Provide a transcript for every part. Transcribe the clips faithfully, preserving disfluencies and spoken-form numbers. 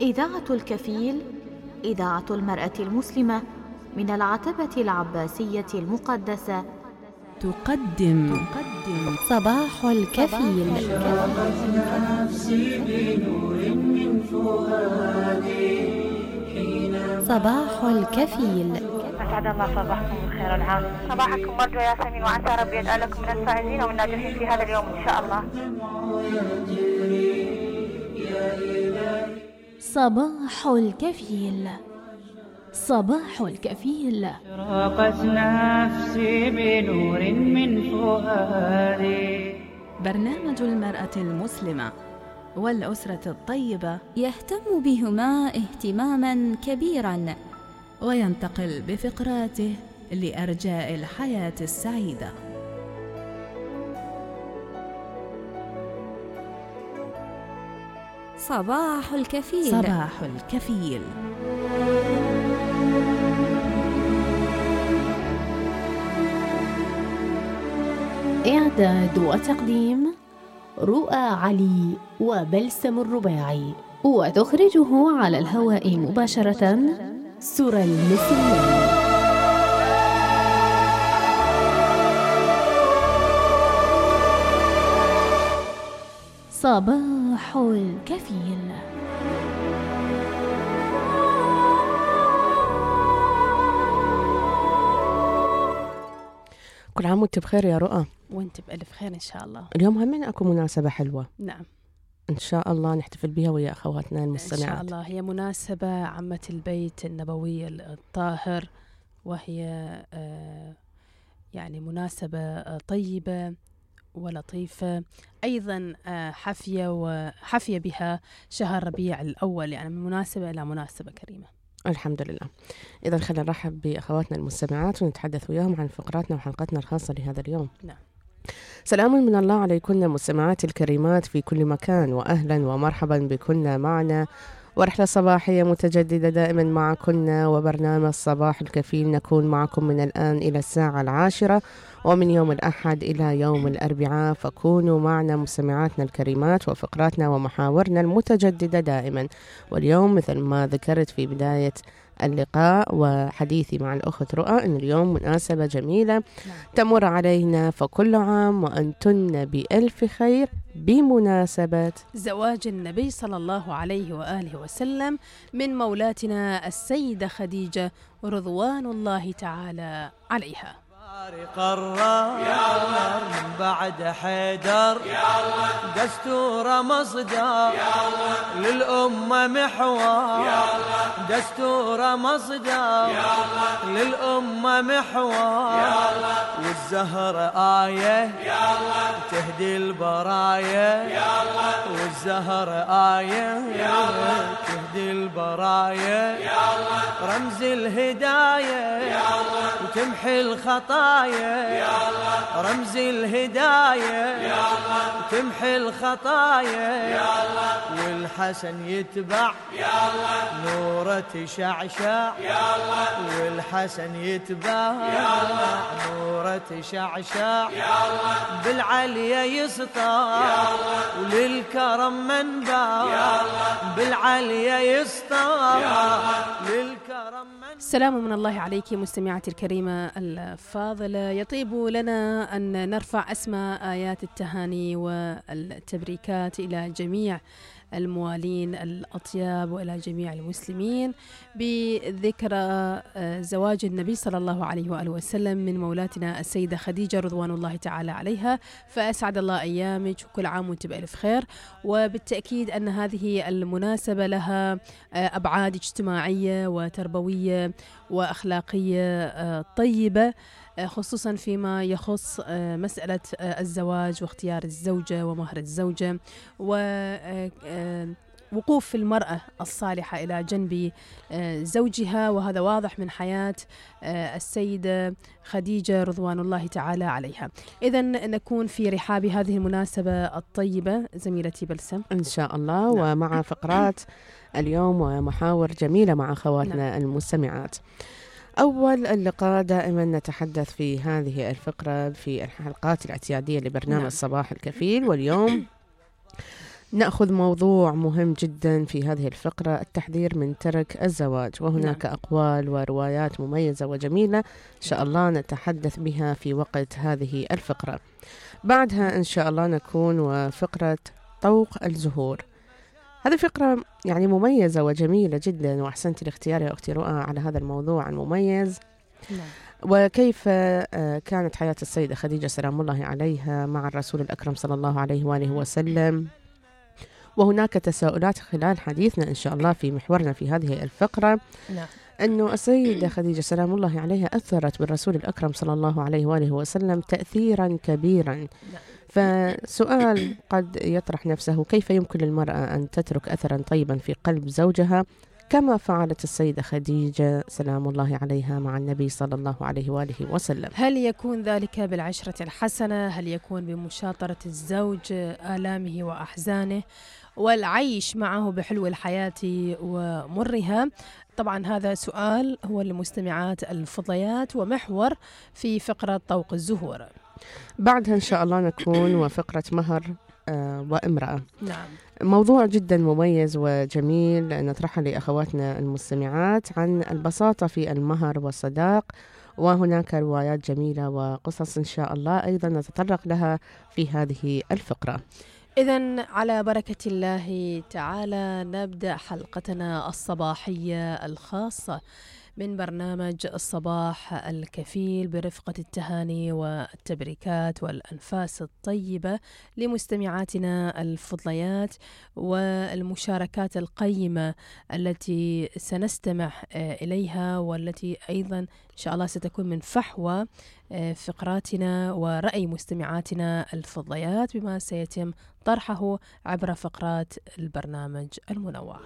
إذاعة الكفيل، إذاعة المرأة المسلمة من العتبة العباسية المقدسة، تقدم تقدم صباح الكفيل. صباح الكفيل. أسعد الله صباحكم بالخير والعافية. صباحكم مرجو يا سمين، وعسى ربي يجعلكم من الفائزين والناجحين في هذا اليوم إن شاء الله. صباح الكفيل، صباح الكفيل. راقت نفسي بنور من فؤادي. برنامج المرأة المسلمة والأسرة الطيبة يهتم بهما اهتماما كبيرا، وينتقل بفقراته لأرجاء الحياة السعيدة. صباح الكفيل. صباح الكفيل. إعداد وتقديم رؤى علي وبلسم الرباعي، وتخرجه على الهواء مباشرة سورة المسلمين. صباح الكفيل. كل عام وانت بخير يا رؤى. وانت بألف خير إن شاء الله. اليوم همين أكو مناسبة حلوة، نعم إن شاء الله نحتفل بها ويا أخواتنا المستمعات. إن شاء الله. هي مناسبة عمة البيت النبوي الطاهر، وهي آه يعني مناسبة طيبة ولطيفة، أيضا حفية وحفية بها شهر ربيع الأول، يعني من مناسبة إلى مناسبة كريمة. الحمد لله. إذا خلينا نرحب بأخواتنا المستمعات ونتحدث وياهم عن فقراتنا وحلقتنا الخاصة لهذا اليوم. نعم. سلام من الله عليكن مستمعات الكريمات في كل مكان، وأهلا ومرحبا بكن معنا، ورحلة صباحية متجددة دائما معكن، وبرنامج صباح الكفيل نكون معكم من الآن إلى الساعة العاشرة، ومن يوم الأحد إلى يوم الأربعاء، فكونوا معنا مستمعاتنا الكريمات وفقراتنا ومحاورنا المتجددة دائما. واليوم مثل ما ذكرت في بداية اللقاء وحديثي مع الأخت رؤى أن اليوم مناسبة جميلة تمر علينا، فكل عام وأنتن بألف خير بمناسبة زواج النبي صلى الله عليه وآله وسلم من مولاتنا السيدة خديجة رضوان الله تعالى عليها. قرر يا الله من بعد حيدر يا الله، دستور مصدر يا الله، للأمة محور يا الله، دستور مصدر يا الله، للأمة محور يا الله، والزهر آية يا الله تهدي البرايا يا الله، والزهر آية يا الله تهدي البرايا يا الله، رمز الهداية يا الله وتمحي الخطايا يا الله، رمز الهداية يا الله وتمحي الخطايا يا الله، والحسن يتبع يا الله نوره تشعشع يا الله، والحسن يتبع يا الله نوره تشعشع يا الله، بالعليا يسطع يا الله وللكرم منبع يا الله، بالعليا يسطع يا الله للكرم منبع. السلام من الله عليك مستمعتي الكريمة الفاضلة. يطيب لنا أن نرفع أسماء آيات التهاني والتبريكات إلى جميع الموالين الأطياب وإلى جميع المسلمين بذكرى زواج النبي صلى الله عليه وآله وسلم من مولاتنا السيدة خديجة رضوان الله تعالى عليها. فأسعد الله أيامك وكل عام وانت بألف خير. وبالتأكيد أن هذه المناسبة لها أبعاد اجتماعية وتربوية وأخلاقية طيبة، خصوصا فيما يخص مسألة الزواج واختيار الزوجة ومهر الزوجة ووقوف المرأة الصالحة إلى جنب زوجها، وهذا واضح من حياة السيدة خديجة رضوان الله تعالى عليها. إذن نكون في رحاب هذه المناسبة الطيبة زميلتي بلسم إن شاء الله. نعم. ومع فقرات اليوم ومحاور جميلة مع أخواتنا نعم. المستمعات. أول اللقاء دائما نتحدث في هذه الفقرة في الحلقات الاعتيادية لبرنامج نعم. صباح الكفيل، واليوم نأخذ موضوع مهم جدا في هذه الفقرة، التحذير من ترك الزواج، وهناك نعم. أقوال وروايات مميزة وجميلة إن شاء الله نتحدث بها في وقت هذه الفقرة. بعدها إن شاء الله نكون وفقرة طوق الزهور. هذه فقرة يعني مميزة وجميلة جدا، وأحسنت الاختيار يا أختي رؤى على هذا الموضوع المميز. نعم. وكيف كانت حياة السيدة خديجة سلام الله عليها مع الرسول الأكرم صلى الله عليه وآله وسلم. وهناك تساؤلات خلال حديثنا إن شاء الله في محورنا في هذه الفقرة. نعم. أنه السيدة خديجة سلام الله عليها أثرت بالرسول الأكرم صلى الله عليه وآله وسلم تأثيرا كبيرا. نعم. فسؤال قد يطرح نفسه، كيف يمكن للمرأة أن تترك أثرا طيبا في قلب زوجها كما فعلت السيدة خديجة سلام الله عليها مع النبي صلى الله عليه وآله وسلم؟ هل يكون ذلك بالعشرة الحسنة؟ هل يكون بمشاطرة الزوج آلامه وأحزانه والعيش معه بحلو الحياة ومرها؟ طبعا هذا سؤال هو للمستمعات الفضليات ومحور في فقرة طوق الزهور. بعدها إن شاء الله نكون وفقرة مهر آه وامرأة. نعم. موضوع جدا مميز وجميل نطرحه لأخواتنا المستمعات عن البساطة في المهر والصداق، وهناك روايات جميلة وقصص إن شاء الله أيضا نتطرق لها في هذه الفقرة. إذن على بركة الله تعالى نبدأ حلقتنا الصباحية الخاصة من برنامج الصباح الكفيل برفقة التهاني والتبريكات والأنفاس الطيبة لمستمعاتنا الفضليات والمشاركات القيمة التي سنستمع إليها، والتي أيضا إن شاء الله ستكون من فحوى فقراتنا ورأي مستمعاتنا الفضليات بما سيتم طرحه عبر فقرات البرنامج المنوع.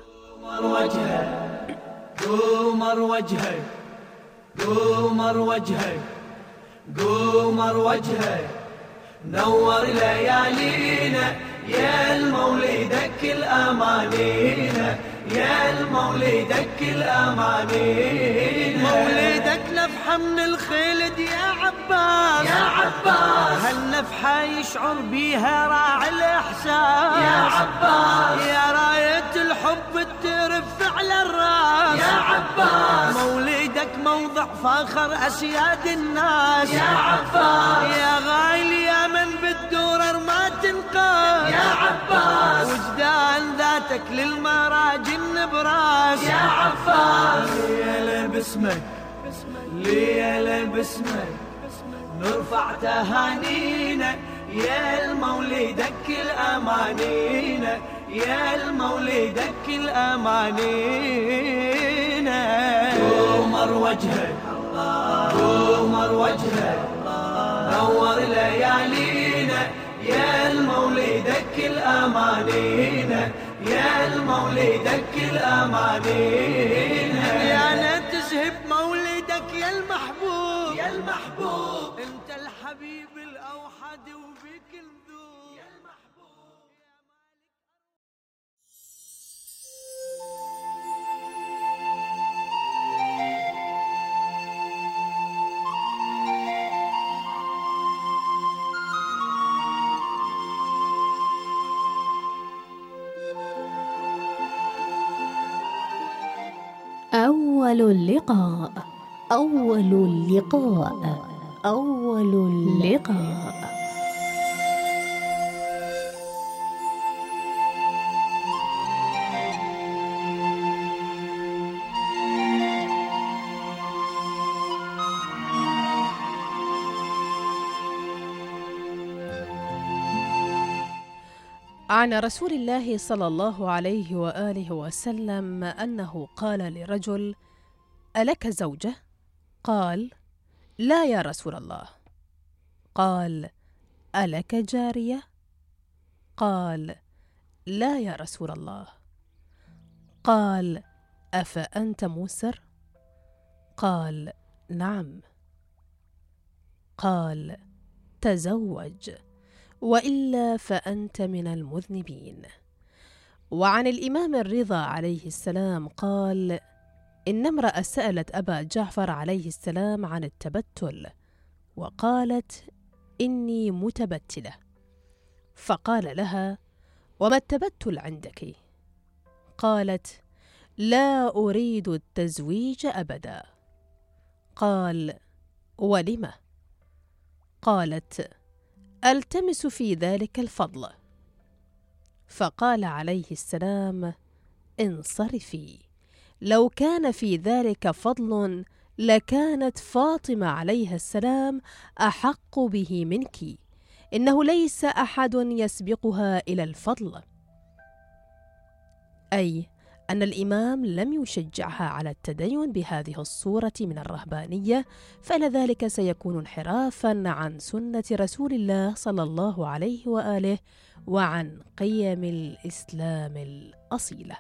قمر وجهك قمر وجهك قمر وجهك نور ليالينا يا المولدك الأمانينا يا المولدك الأمانينا مولدك نفحة من الخلد يا عباس يا عباس هالنفحة يشعر بيها راعي الإحساس يا عباس يا راية الحب ترف على الراس يا عباس مولدك موضع فخر أسياد الناس يا عباس يا غايل يا من بالدورر ما تنقاس يا عباس وجدان ذاتك للمراجل براس يا عباس ليلة باسمك ليلة باسمك نرفع تهانينا يا المولدك الأمانينا يا المولدك الأمانينا قمر وجهك قمر وجهك نور ليالينا يا المولدك الأمانينا يا المولدك الأمانينا يا تزهب مولدك يا المحبوب يا المحبوب انت الحبيب الأوحد وبك نذوب يا المحبوب أول اللقاء أول اللقاء أول اللقاء عن رسول الله صلى الله عليه وآله وسلم أنه قال لرجل: ألك زوجة؟ قال: لا يا رسول الله. قال: ألك جارية؟ قال: لا يا رسول الله. قال: أفأنت موسر؟ قال: نعم. قال: تزوج وإلا فأنت من المذنبين. وعن الإمام الرضا عليه السلام قال: إن امرأة سألت أبا جعفر عليه السلام عن التبتل، وقالت: إني متبتلة. فقال لها: وما التبتل عندك؟ قالت: لا أريد التزويج أبدا. قال: ولم؟ قالت: ألتمس في ذلك الفضل. فقال عليه السلام: انصرفي، لو كان في ذلك فضل لكانت فاطمة عليها السلام أحق به منك، إنه ليس أحد يسبقها إلى الفضل. أي أن الإمام لم يشجعها على التدين بهذه الصورة من الرهبانية، فإن ذلك سيكون انحرافا عن سنة رسول الله صلى الله عليه وآله وعن قيم الإسلام الأصيلة.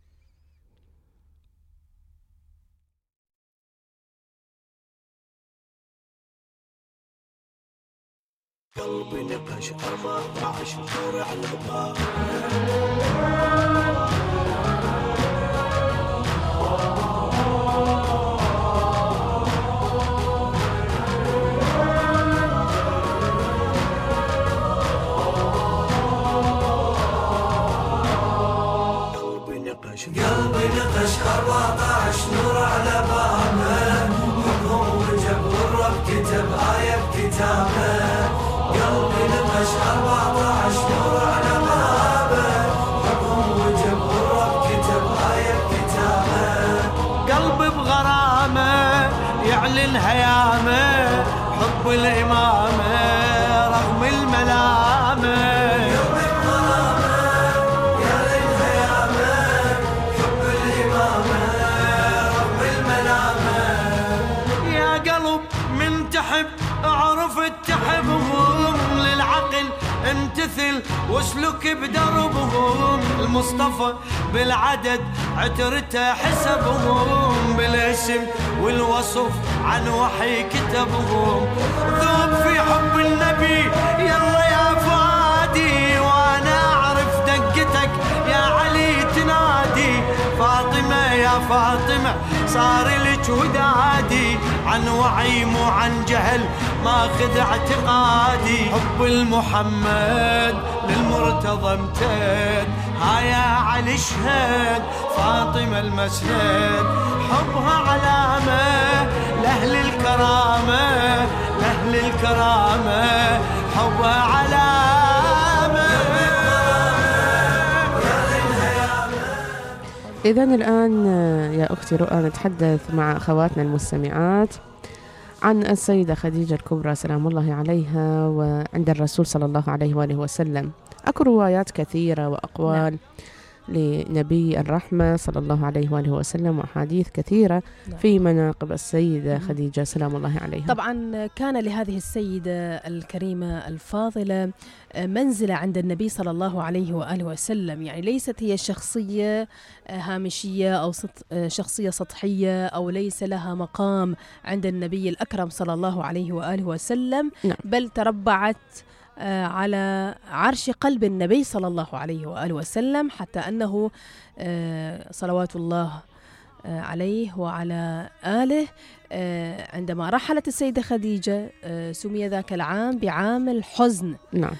قلبي نقش أربعة عشر على الباب، قلبي نقش أربعة عشر نور على بابه، حبهم وجب والرب كتب آية بكتابه. قلبي نقش أربعة عشر نور على بابه، حبهم وجب والرب كتب آية بكتابه. قلبي بغرامه يعلن هيامه، حب الإمامة رغم الملامة. اعرف تحبهم للعقل امتثل واسلك بدربهم. المصطفى بالعدد عترته حسبهم، بالاسم والوصف عن وحي كتبهم. ذوب في حب النبي يلا يا فادي، وانا اعرف دقتك يا علي تنادي. فاطمة يا فاطمة صار لك ودادي، عن وعي مو عن جهل ماخذ اعتقادي. حب المحمد للمرتضى امتد، ها يا علي اشهد فاطمة المسند. حبها علامة لأهل الكرامة، لأهل الكرامة حبها علامة. إذن الآن يا أختي رؤى نتحدث مع أخواتنا المستمعات عن السيدة خديجة الكبرى سلام الله عليها وعند الرسول صلى الله عليه وآله وسلم. أكو روايات كثيرة وأقوال نعم. لنبي الرحمة صلى الله عليه وآله وسلم وأحاديث كثيرة نعم. في مناقب السيدة خديجة سلام الله عليها. طبعا كان لهذه السيدة الكريمة الفاضلة منزلة عند النبي صلى الله عليه وآله وسلم، يعني ليست هي شخصية هامشية أو شخصية سطحية أو ليس لها مقام عند النبي الأكرم صلى الله عليه وآله وسلم نعم. بل تربعت على عرش قلب النبي صلى الله عليه وآله وسلم، حتى أنه صلوات الله عليه وعلى آله عندما رحلت السيدة خديجة سمي ذاك العام بعام الحزن نعم.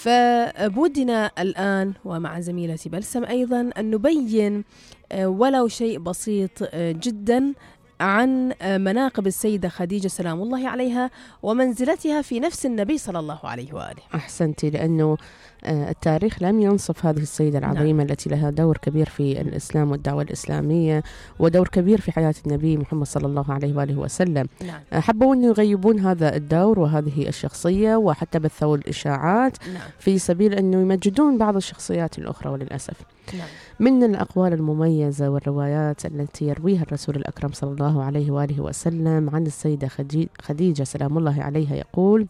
فبودنا الآن ومع زميلتي بلسم أيضا أن نبين ولو شيء بسيط جدا عن مناقب السيدة خديجة سلام الله عليها ومنزلتها في نفس النبي صلى الله عليه وآله. أحسنتي، لأنه التاريخ لم ينصف هذه السيدة العظيمة نعم. التي لها دور كبير في الإسلام والدعوة الإسلامية ودور كبير في حياة النبي محمد صلى الله عليه وآله وسلم نعم. حبوا أن يغيبون هذا الدور وهذه الشخصية، وحتى بثوا الإشاعات نعم. في سبيل أنه يمجدون بعض الشخصيات الأخرى، وللأسف نعم. من الأقوال المميزة والروايات التي يرويها الرسول الأكرم صلى الله عليه وآله وسلم عن السيدة خديجة سلام الله عليها، يقول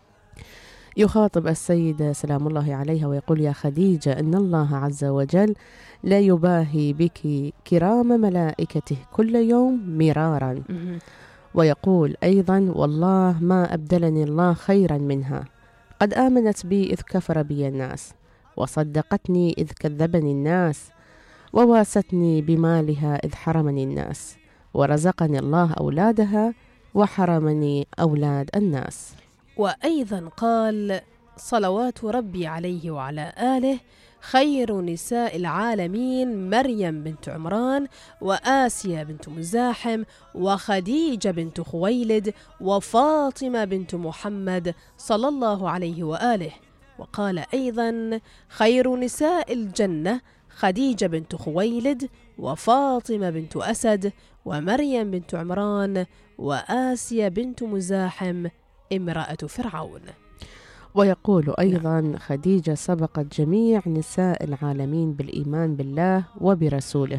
يخاطب السيدة سلام الله عليها ويقول: يا خديجة، إن الله عز وجل لا يباهي بك كرام ملائكته كل يوم مرارا. ويقول أيضا: والله ما أبدلني الله خيرا منها، قد آمنت بي إذ كفر بي الناس، وصدقتني إذ كذبني الناس، وواستني بمالها إذ حرمني الناس، ورزقني الله أولادها وحرمني أولاد الناس. وأيضا قال صلوات ربي عليه وعلى آله: خير نساء العالمين مريم بنت عمران، وآسيا بنت مزاحم، وخديجة بنت خويلد، وفاطمة بنت محمد صلى الله عليه وآله. وقال أيضا: خير نساء الجنة خديجة بنت خويلد، وفاطمة بنت أسد، ومريم بنت عمران، وآسيا بنت مزاحم امرأة فرعون. ويقول أيضا: خديجة سبقت جميع نساء العالمين بالإيمان بالله وبرسوله.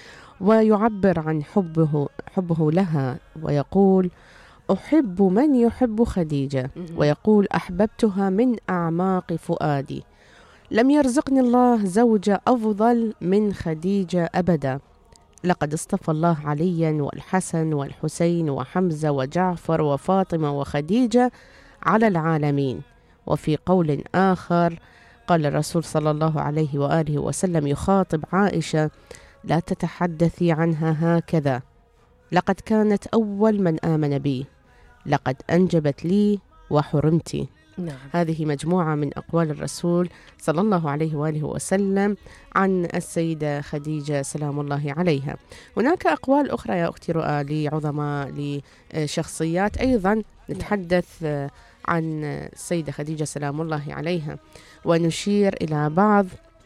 ويعبر عن حبه, حبه لها ويقول: أحب من يحب خديجة، ويقول: أحببتها من أعماق فؤادي، لم يرزقني الله زوجة أفضل من خديجة أبدا، لقد اصطفى الله عليا والحسن والحسين وحمزة وجعفر وفاطمة وخديجة على العالمين. وفي قول آخر قال الرسول صلى الله عليه وآله وسلم يخاطب عائشة: لا تتحدثي عنها هكذا، لقد كانت أول من آمن بي، لقد أنجبت لي وحرمتي. نعم. هذه مجموعة من أقوال الرسول صلى الله عليه وآله وسلم عن السيدة خديجة سلام الله عليها. هناك أقوال أخرى يا أختي رؤى لعظماء لشخصيات أيضا نتحدث عن السيدة خديجة سلام الله عليها، ونشير إلى بعض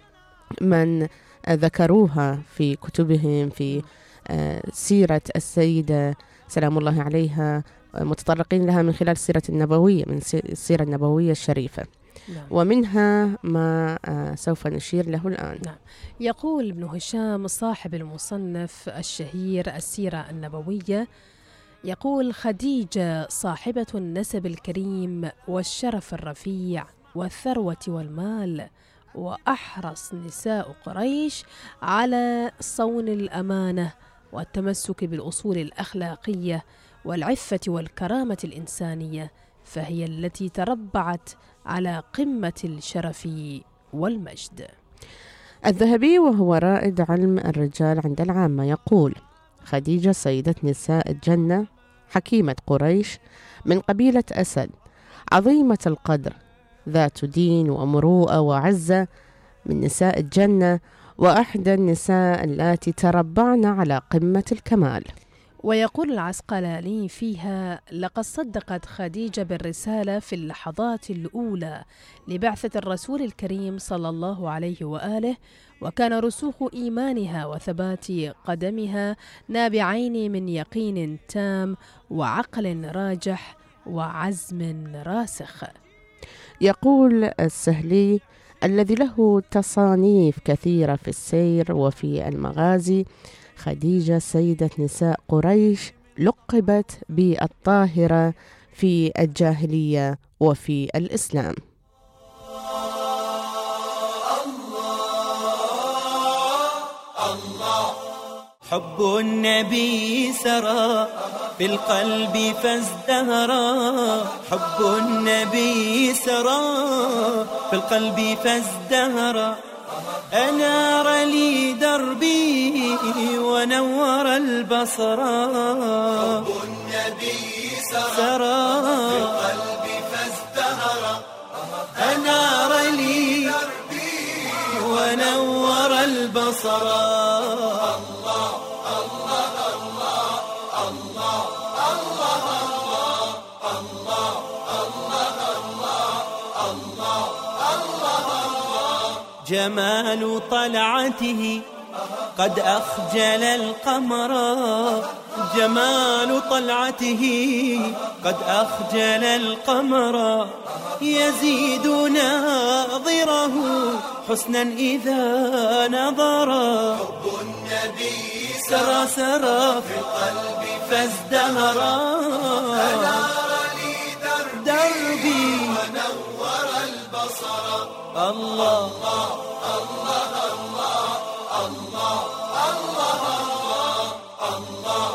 من ذكروها في كتبهم في سيرة السيدة سلام الله عليها، متطرقين لها من خلال السيرة النبوية، من السيرة النبوية الشريفة. نعم. ومنها ما سوف نشير له الآن. نعم. يقول ابن هشام صاحب المصنف الشهير السيرة النبوية، يقول: خديجة صاحبة النسب الكريم والشرف الرفيع والثروة والمال، وأحرص نساء قريش على صون الأمانة والتمسك بالأصول الأخلاقية والعفة والكرامة الإنسانية، فهي التي تربعت على قمة الشرف والمجد. الذهبي وهو رائد علم الرجال عند العامة يقول: خديجة سيدة نساء الجنة، حكيمة قريش، من قبيلة أسد، عظيمة القدر، ذات دين ومروءة وعزة، من نساء الجنة، وأحدى النساء التي تربعن على قمة الكمال. ويقول العسقلاني فيها: لقد صدقت خديجة بالرسالة في اللحظات الأولى لبعثة الرسول الكريم صلى الله عليه وآله، وكان رسوخ إيمانها وثبات قدمها نابعين من يقين تام وعقل راجح وعزم راسخ. يقول السهلي الذي له تصانيف كثيرة في السير وفي المغازي: خديجة سيدة نساء قريش، لقبت بالطاهرة في الجاهلية وفي الإسلام. حب النبي سرى في القلب فازدهرا، حب النبي سرى في القلب فازدهرا، أنار لي دربي ونور البصر. حب النبي سرى في القلب فازدهرا، أنار لي دربي ونور البصر. جمال طلعته قد أخجل القمر، جمال طلعته قد أخجل القمر، يزيد ناظره حسنا إذا نظر. حب النبي سرى سرى في القلب فازدهرا، أنار لي دربي ونور البصر. الله الله الله الله الله الله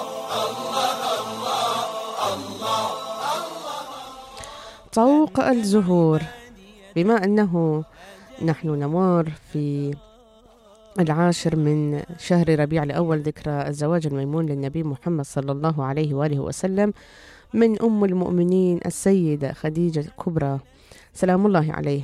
الله الله الله. طوق الزهور. بما أنه نحن نمر في العاشر من شهر ربيع الأول، ذكرى الزواج الميمون للنبي محمد صلى الله عليه وآله وسلم من أم المؤمنين السيدة خديجة الكبرى سلام الله عليها،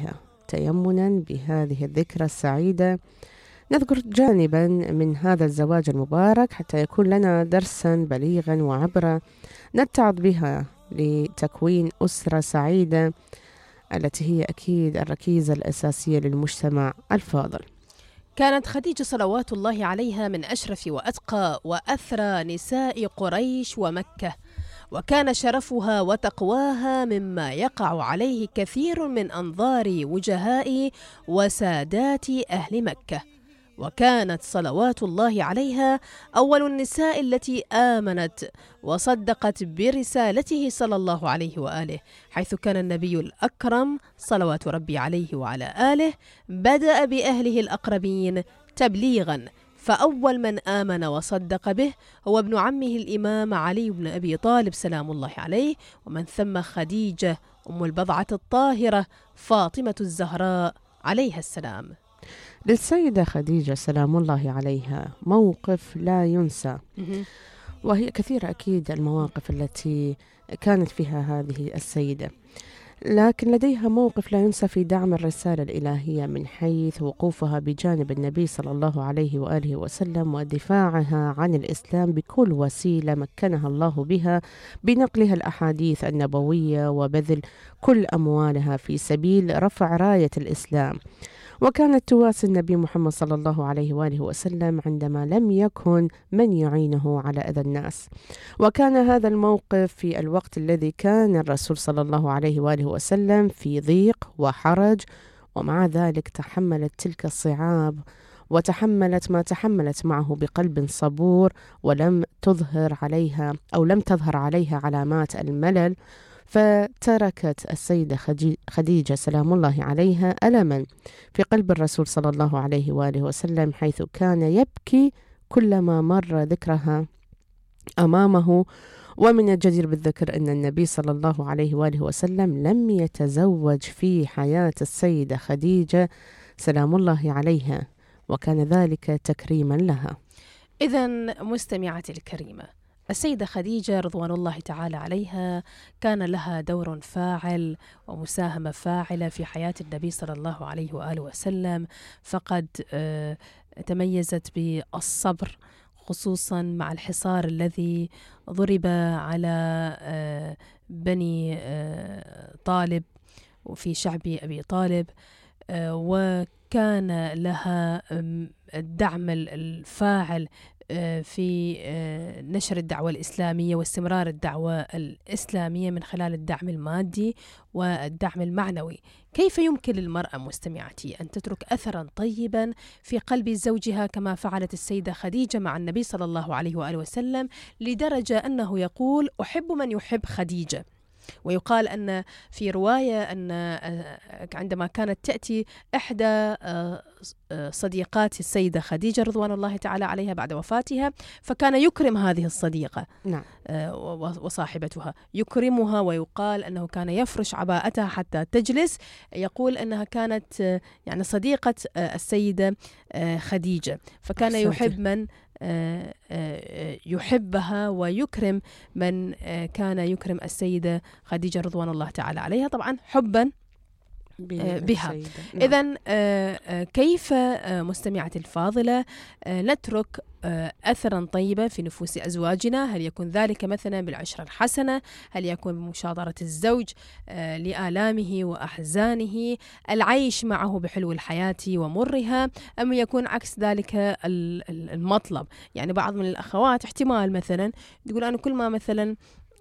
تيمنا بهذه الذكرى السعيدة نذكر جانبا من هذا الزواج المبارك حتى يكون لنا درسا بليغا وعبرة نتعظ بها لتكوين أسرة سعيدة التي هي أكيد الركيزة الأساسية للمجتمع الفاضل. كانت خديجة صلوات الله عليها من أشرف وأتقى وأثرى نساء قريش ومكة، وكان شرفها وتقواها مما يقع عليه كثير من أنظار وجهاء وسادات أهل مكة، وكانت صلوات الله عليها أول النساء التي آمنت وصدقت برسالته صلى الله عليه وآله، حيث كان النبي الأكرم صلوات ربي عليه وعلى آله بدأ بأهله الأقربين تبليغا، فأول من آمن وصدق به هو ابن عمه الإمام علي بن أبي طالب سلام الله عليه، ومن ثم خديجة أم البضعة الطاهرة فاطمة الزهراء عليها السلام. للسيدة خديجة سلام الله عليها موقف لا ينسى، وهي كثيرة أكيد المواقف التي كانت فيها هذه السيدة، لكن لديها موقف لا ينسى في دعم الرسالة الإلهية من حيث وقوفها بجانب النبي صلى الله عليه وآله وسلم ودفاعها عن الإسلام بكل وسيلة مكنها الله بها بنقلها الأحاديث النبوية وبذل كل أموالها في سبيل رفع راية الإسلام. وكانت تواسي النبي محمد صلى الله عليه وآله وسلم عندما لم يكن من يعينه على أذى الناس، وكان هذا الموقف في الوقت الذي كان الرسول صلى الله عليه وآله وسلم في ضيق وحرج، ومع ذلك تحملت تلك الصعاب وتحملت ما تحملت معه بقلب صبور، ولم تظهر عليها أو لم تظهر عليها علامات الملل، فتركت السيدة خديجة سلام الله عليها ألما في قلب الرسول صلى الله عليه وآله وسلم، حيث كان يبكي كلما مر ذكرها أمامه. ومن الجدير بالذكر أن النبي صلى الله عليه وآله وسلم لم يتزوج في حياة السيدة خديجة سلام الله عليها، وكان ذلك تكريما لها. إذن مستمعتي الكريمة، السيدة خديجة رضوان الله تعالى عليها كان لها دور فاعل ومساهمة فاعلة في حياة النبي صلى الله عليه وآله وسلم، فقد تميزت بالصبر خصوصا مع الحصار الذي ضرب على بني طالب وفي شعب أبي طالب، وكان لها الدعم الفاعل في نشر الدعوة الإسلامية واستمرار الدعوة الإسلامية من خلال الدعم المادي والدعم المعنوي. كيف يمكن للمرأة مستمعتي أن تترك أثرا طيبا في قلب زوجها كما فعلت السيدة خديجة مع النبي صلى الله عليه وآله وسلم، لدرجة أنه يقول أحب من يحب خديجة؟ ويقال أن في رواية أن عندما كانت تأتي إحدى صديقات السيدة خديجة رضوان الله تعالى عليها بعد وفاتها، فكان يكرم هذه الصديقة نعم. وصاحبتها يكرمها، ويقال أنه كان يفرش عباءتها حتى تجلس، يقول أنها كانت يعني صديقة السيدة خديجة، فكان يحب من يحبها ويكرم من كان يكرم السيدة خديجة رضوان الله تعالى عليها، طبعا حبا بها. إذن كيف مستمعة الفاضلة نترك أثرا طيبا في نفوس أزواجنا؟ هل يكون ذلك مثلا بالعشرة الحسنة؟ هل يكون بمشاطرة الزوج لآلامه وأحزانه، العيش معه بحلو الحياة ومرها، أم يكون عكس ذلك المطلب؟ يعني بعض من الأخوات احتمال مثلا تقول أنا كل ما مثلا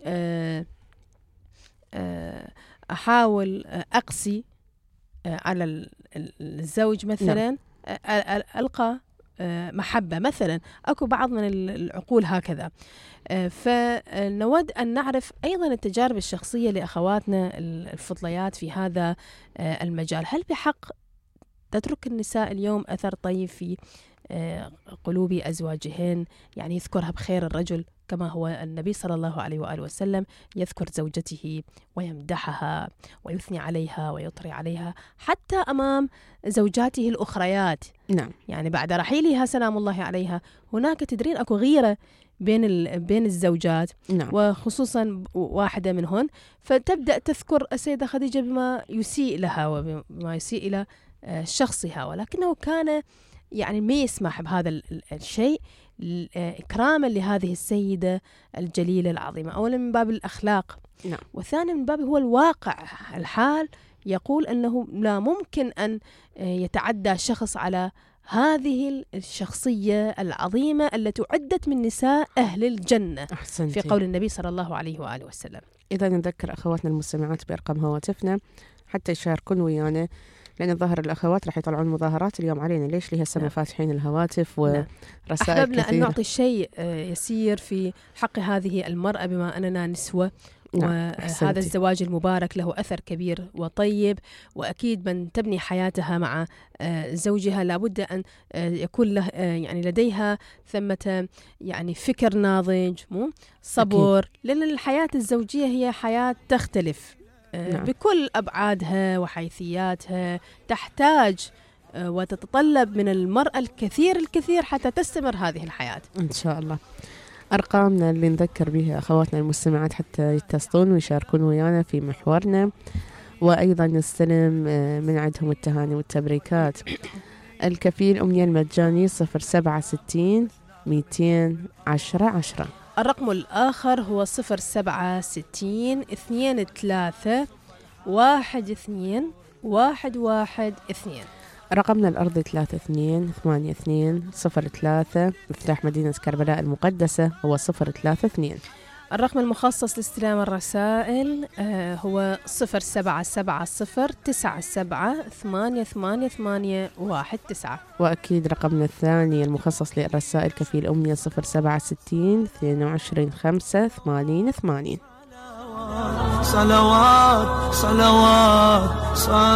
أحاول أقسي على الزوج مثلا ألقى محبة مثلا، أكو بعض من العقول هكذا. فنود أن نعرف أيضا التجارب الشخصية لأخواتنا الفضليات في هذا المجال. هل بحق تترك النساء اليوم أثر طيب في قلوب أزواجهن؟ يعني يذكرها بخير الرجل كما هو النبي صلى الله عليه وآله وسلم يذكر زوجته ويمدحها ويثني عليها ويطري عليها حتى أمام زوجاته الأخريات. نعم. يعني بعد رحيلها سلام الله عليها هناك تدرين أكو غيرة بين بين الزوجات، نعم. وخصوصا واحدة منهن، فتبدأ تذكر السيدة خديجة بما يسيء لها وبما يسيء إلى شخصها، ولكنه كان يعني ما يسمح بهذا الشيء إكراما لهذه السيدة الجليلة العظيمة. أولا من باب الأخلاق، نعم. وثانيا من باب هو الواقع، الحال يقول أنه لا ممكن أن يتعدى شخص على هذه الشخصية العظيمة التي عدت من نساء أهل الجنة. أحسنتي. في قول النبي صلى الله عليه وآله وسلم. إذا نذكر أخواتنا المستمعات بأرقام هواتفنا حتى يشاركون ويانا، لأن الظاهر الأخوات راح يطلعون مظاهرات اليوم علينا، ليش لي هسه نعم. فاتحين الهواتف ورسائل أحببنا كثير. أن نعطي شيء يسير في حق هذه المرأة بما أننا نسوة. نعم. وهذا الزواج المبارك له أثر كبير وطيب، وأكيد من تبني حياتها مع زوجها لابد أن يكون له يعني لديها ثمة يعني فكر ناضج، مو صبر أكيد. لأن الحياة الزوجية هي حياة تختلف نعم. بكل أبعادها وحيثياتها، تحتاج وتتطلب من المرأة الكثير الكثير حتى تستمر هذه الحياة إن شاء الله. أرقامنا اللي نذكر بها أخواتنا المستمعات حتى يتصلون ويشاركون ويانا في محورنا، وأيضا نستلم من عندهم التهاني والتبريكات. الكفيل أمنية المجاني صفر سبعة ستين ميتين عشرة عشرة. الرقم الآخر هو صفر سبعة ستين اثنين ثلاثة واحد اثنين واحد واحد اثنين. رقمنا الأرضي ثلاثة اثنين ثمانية اثنين صفر ثلاثة. مفتاح مدينة كربلاء المقدسة هو صفر ثلاثة اثنين. الرقم المخصص لاستلام الرسائل آه هو صفر سبعة سبعة صفر تسعة سبعة ثمانية ثمانية ثمانية واحد تسعة. وأكيد رقمنا الثاني المخصص للرسائل كفيل أمنية صفر سبعة ستين اثنين وعشرين خمسة ثمانين ثمانين. صلوات صلوات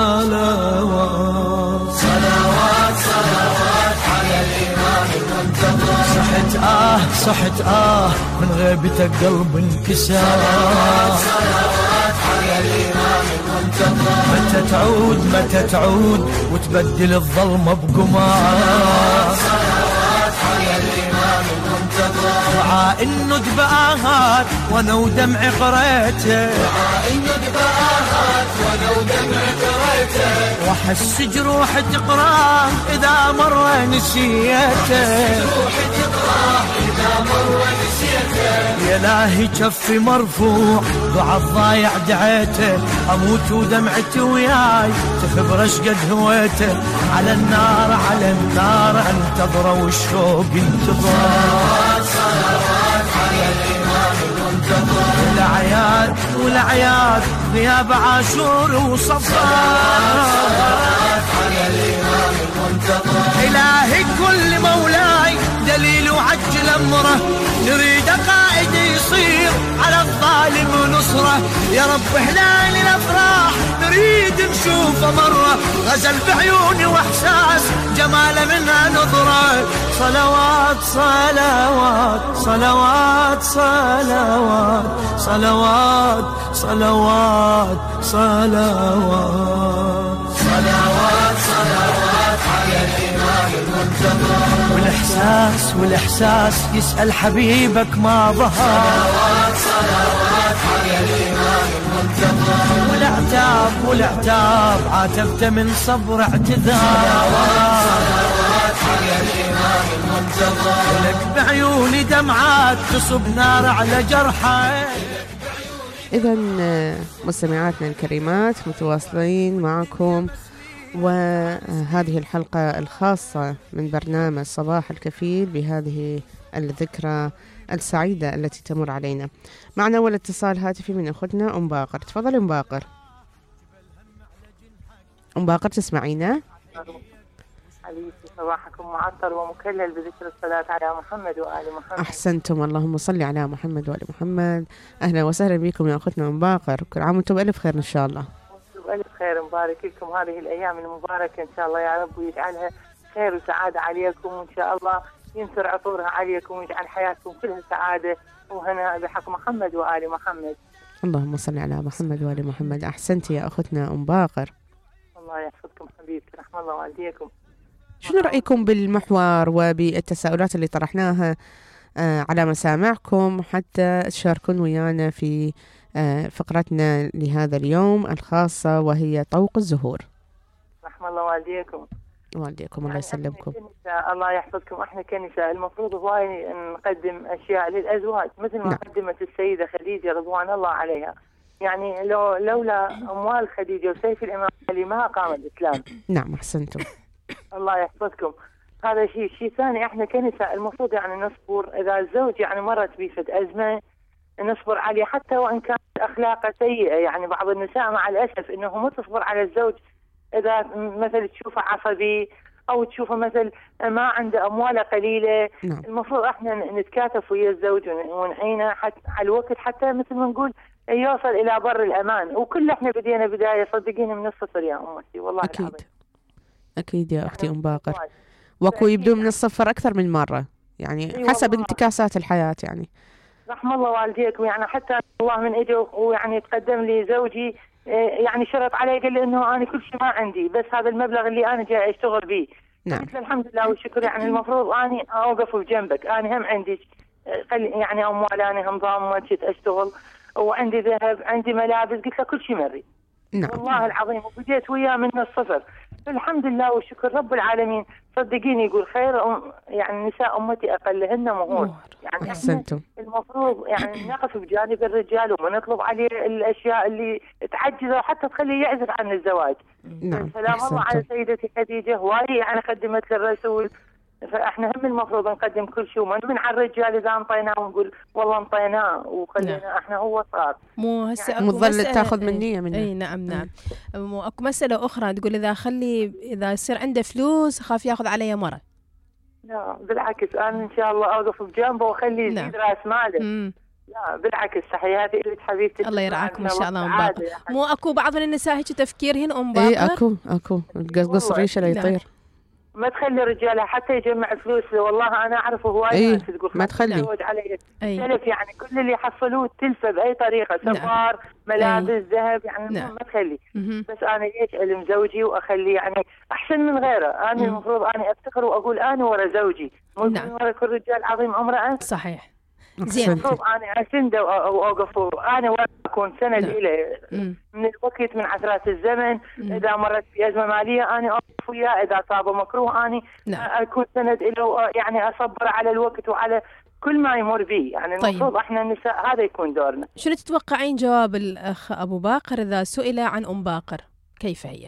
صلوات صلوات صلوات على الإمام المنتظر. صحت آه صحت آه من غيبتك قلب انكسر. صلوات على الإمام المنتظر. متى تعود متى تعود وتبدل الظلمة بقمار. صلوات على الإمام المنتظر. دعاء الندبات وانا ودمع قريته. دعاء الندبات وانا ودمع قريته. واحس جروح تقراه اذا مر نسيته. جروح تقراه اذا مر نسيته. يا لاهي كفي مرفوع دعاء الضايع دعيته. اموت ودمعتي وياي تخبر ايش قد هويته. على النار على النار انتظره والشوق انتظر. صلوات على الإمام المنتظر. والأعياد والأعياد غياب عاشور وصفار. صلوات على الإمام المنتظر. إلهي كل مولاي دليل وعجل أمره. نريد قائد يصير على الظالم نصره. يا رب هلال الأفراح نريد نشوفه مرة. غزل بعيوني وإحساس جمال منها نظرة. صلوات صلوات صلوات صلوات صلوات صلوات صلوات صلوات صلوات على الإمام المنتظر. والإحساس والإحساس يسأل حبيبك ما ظهر. صلوات صلوات على الإمام المنتظر. والعتاب والعتاب عاتبته من صبر اعتذار. صلوات على الإمام المنتظر. لك بعيوني دمعات تصب نار على جرحه. إذا مستمعاتنا الكريمات متواصلين معكم، وهذه الحلقة الخاصة من برنامج صباح الكفيل بهذه الذكرى السعيدة التي تمر علينا. معنا أول اتصال هاتفي من أختنا أم باقر. تفضل أم باقر. أم باقر تسمعينا؟ حبيبي صباحكم معطر ومكلل بذكر الصلاة على محمد وآل محمد. أحسنتم، اللهم صل على محمد وآل محمد. أهلا وسهلا بكم يا أختنا أم باقر، كل عام وانتم بألف خير إن شاء الله. بألف خير، مبارك لكم هذه الأيام المباركة إن شاء الله يا رب، ويجعلها خير وسعادة عليكم، وإن شاء الله ينثر عطورها عليكم ويجعل حياتكم كلها سعادة وهناء بحق محمد وآل محمد. اللهم صل على محمد وآل محمد. أحسنتي يا أختنا أم باقر. الله يحفظكم حبيبتي، رحم الله والديكم. شنو رأيكم بالمحور وبالتساؤلات اللي طرحناها آه على مسامعكم حتى تشاركون ويانا في آه فقرتنا لهذا اليوم الخاصة وهي طوق الزهور. رحم الله والديكم. والديكم الله يعني يسلمكم. كنساء الله يحفظكم، احنا كنساء المفروض هواي نقدم اشياء للازواج مثل ما نعم. قدمت السيده خديجه رضوان الله عليها. يعني لو لولا اموال خديجه وسيف الامام علي ما قام الاسلام. نعم احسنتم. الله يحفظكم. هذا شيء، شيء ثاني احنا كنساء المفروض يعني نصبر اذا الزوج يعني مرت بفد ازمه نصبر عليه حتى وان كانت اخلاقه سيئه. يعني بعض النساء مع الاسف انه ما تصبر على الزوج اذا مثل تشوفه عصبي او تشوفه مثل ما عنده امواله قليله. نعم. المفروض احنا نتكاتف ويا الزوج ونعينه حتى على الوقت حتى مثل ما نقول يوصل الى بر الامان. وكل احنا بدينا بدايه صدقيني من الصفر يا امتي والله اكيد العظيم. اكيد يا اختي ام باقر، واكو يبدون من الصفر اكثر من مره يعني حسب انتكاسات الحياه. يعني رحم الله والديكم. يعني حتى الله من اجى ويعني تقدم لي زوجي يعني شرط علي قال لي انه انا كل شيء ما عندي بس هذا المبلغ اللي انا جاي اشتغل به. نعم. قلت له الحمد لله والشكر. يعني المفروض اني اوقف بجنبك، انا هم عندي يعني اموال، انا هم ضامنه كنت اشتغل وعندي ذهب عندي ملابس. قلت له كل شيء مري. نعم. والله العظيم وبديت وياه من الصفر. الحمد لله والشكر رب العالمين. صدقيني يقول خير يعني نساء امتي اقلهن مهور. يعني احسنتم. المفروض يعني نقف بجانب الرجال وما نطلب عليه الاشياء اللي تعجزه وحتى تخليه يعزف عن الزواج. نعم. سلام الله على سيدتي خديجه هواي يعني قدمت للرسول. فاحنا هم المفروض نقدم كل شيء وما من على الرجال اذا انطيناه ونقول والله انطيناه وخلينا. نعم. احنا هو صار مو هسه يعني مو تظل تاخذ من نيه منه. اي نعم نعم. مو اكو مساله اخرى تقول اذا خلي اذا يصير عنده فلوس خاف ياخذ علي مره. لا بالعكس انا ان شاء الله اوقف بجنبه واخليه يزيد. نعم. راس ماله. مم. لا بالعكس تحياتي لك حبيبتي. الله يرعاكم ان شاء الله ام باقر. مو اكو بعض النساء هيك تفكيرهن ام باقر؟ اي اكو اكو قص ريشه لا يطير. ما تخلي رجالها حتى يجمع فلوس. والله انا اعرفه هواي ايه ناس تقول ما تخلي علي تلف. يعني كل اللي يحصلوه تلفه باي طريقه. سفار ملابس ذهب يعني. نعم. ما تخلي. بس انا ليش علم زوجي واخليه يعني احسن من غيره. انا مم. المفروض انا افتخر واقول انا ورا زوجي مو نعم. ورا كل رجال عظيم عمره. صحيح. زين. المفروض انا اسنده واوقف انا ورا اكون سند نعم. له من الوقت من عثرات الزمن. مم. اذا مرت بازمه ماليه انا اوقف وياه. اذا صاب مكروه انا نعم. اكون سند له يعني اصبر على الوقت وعلى كل ما يمر به. يعني طيب. المفروض احنا النساء هذا يكون دورنا. شنو تتوقعين جواب الاخ ابو باقر اذا سئل عن ام باقر كيف هي؟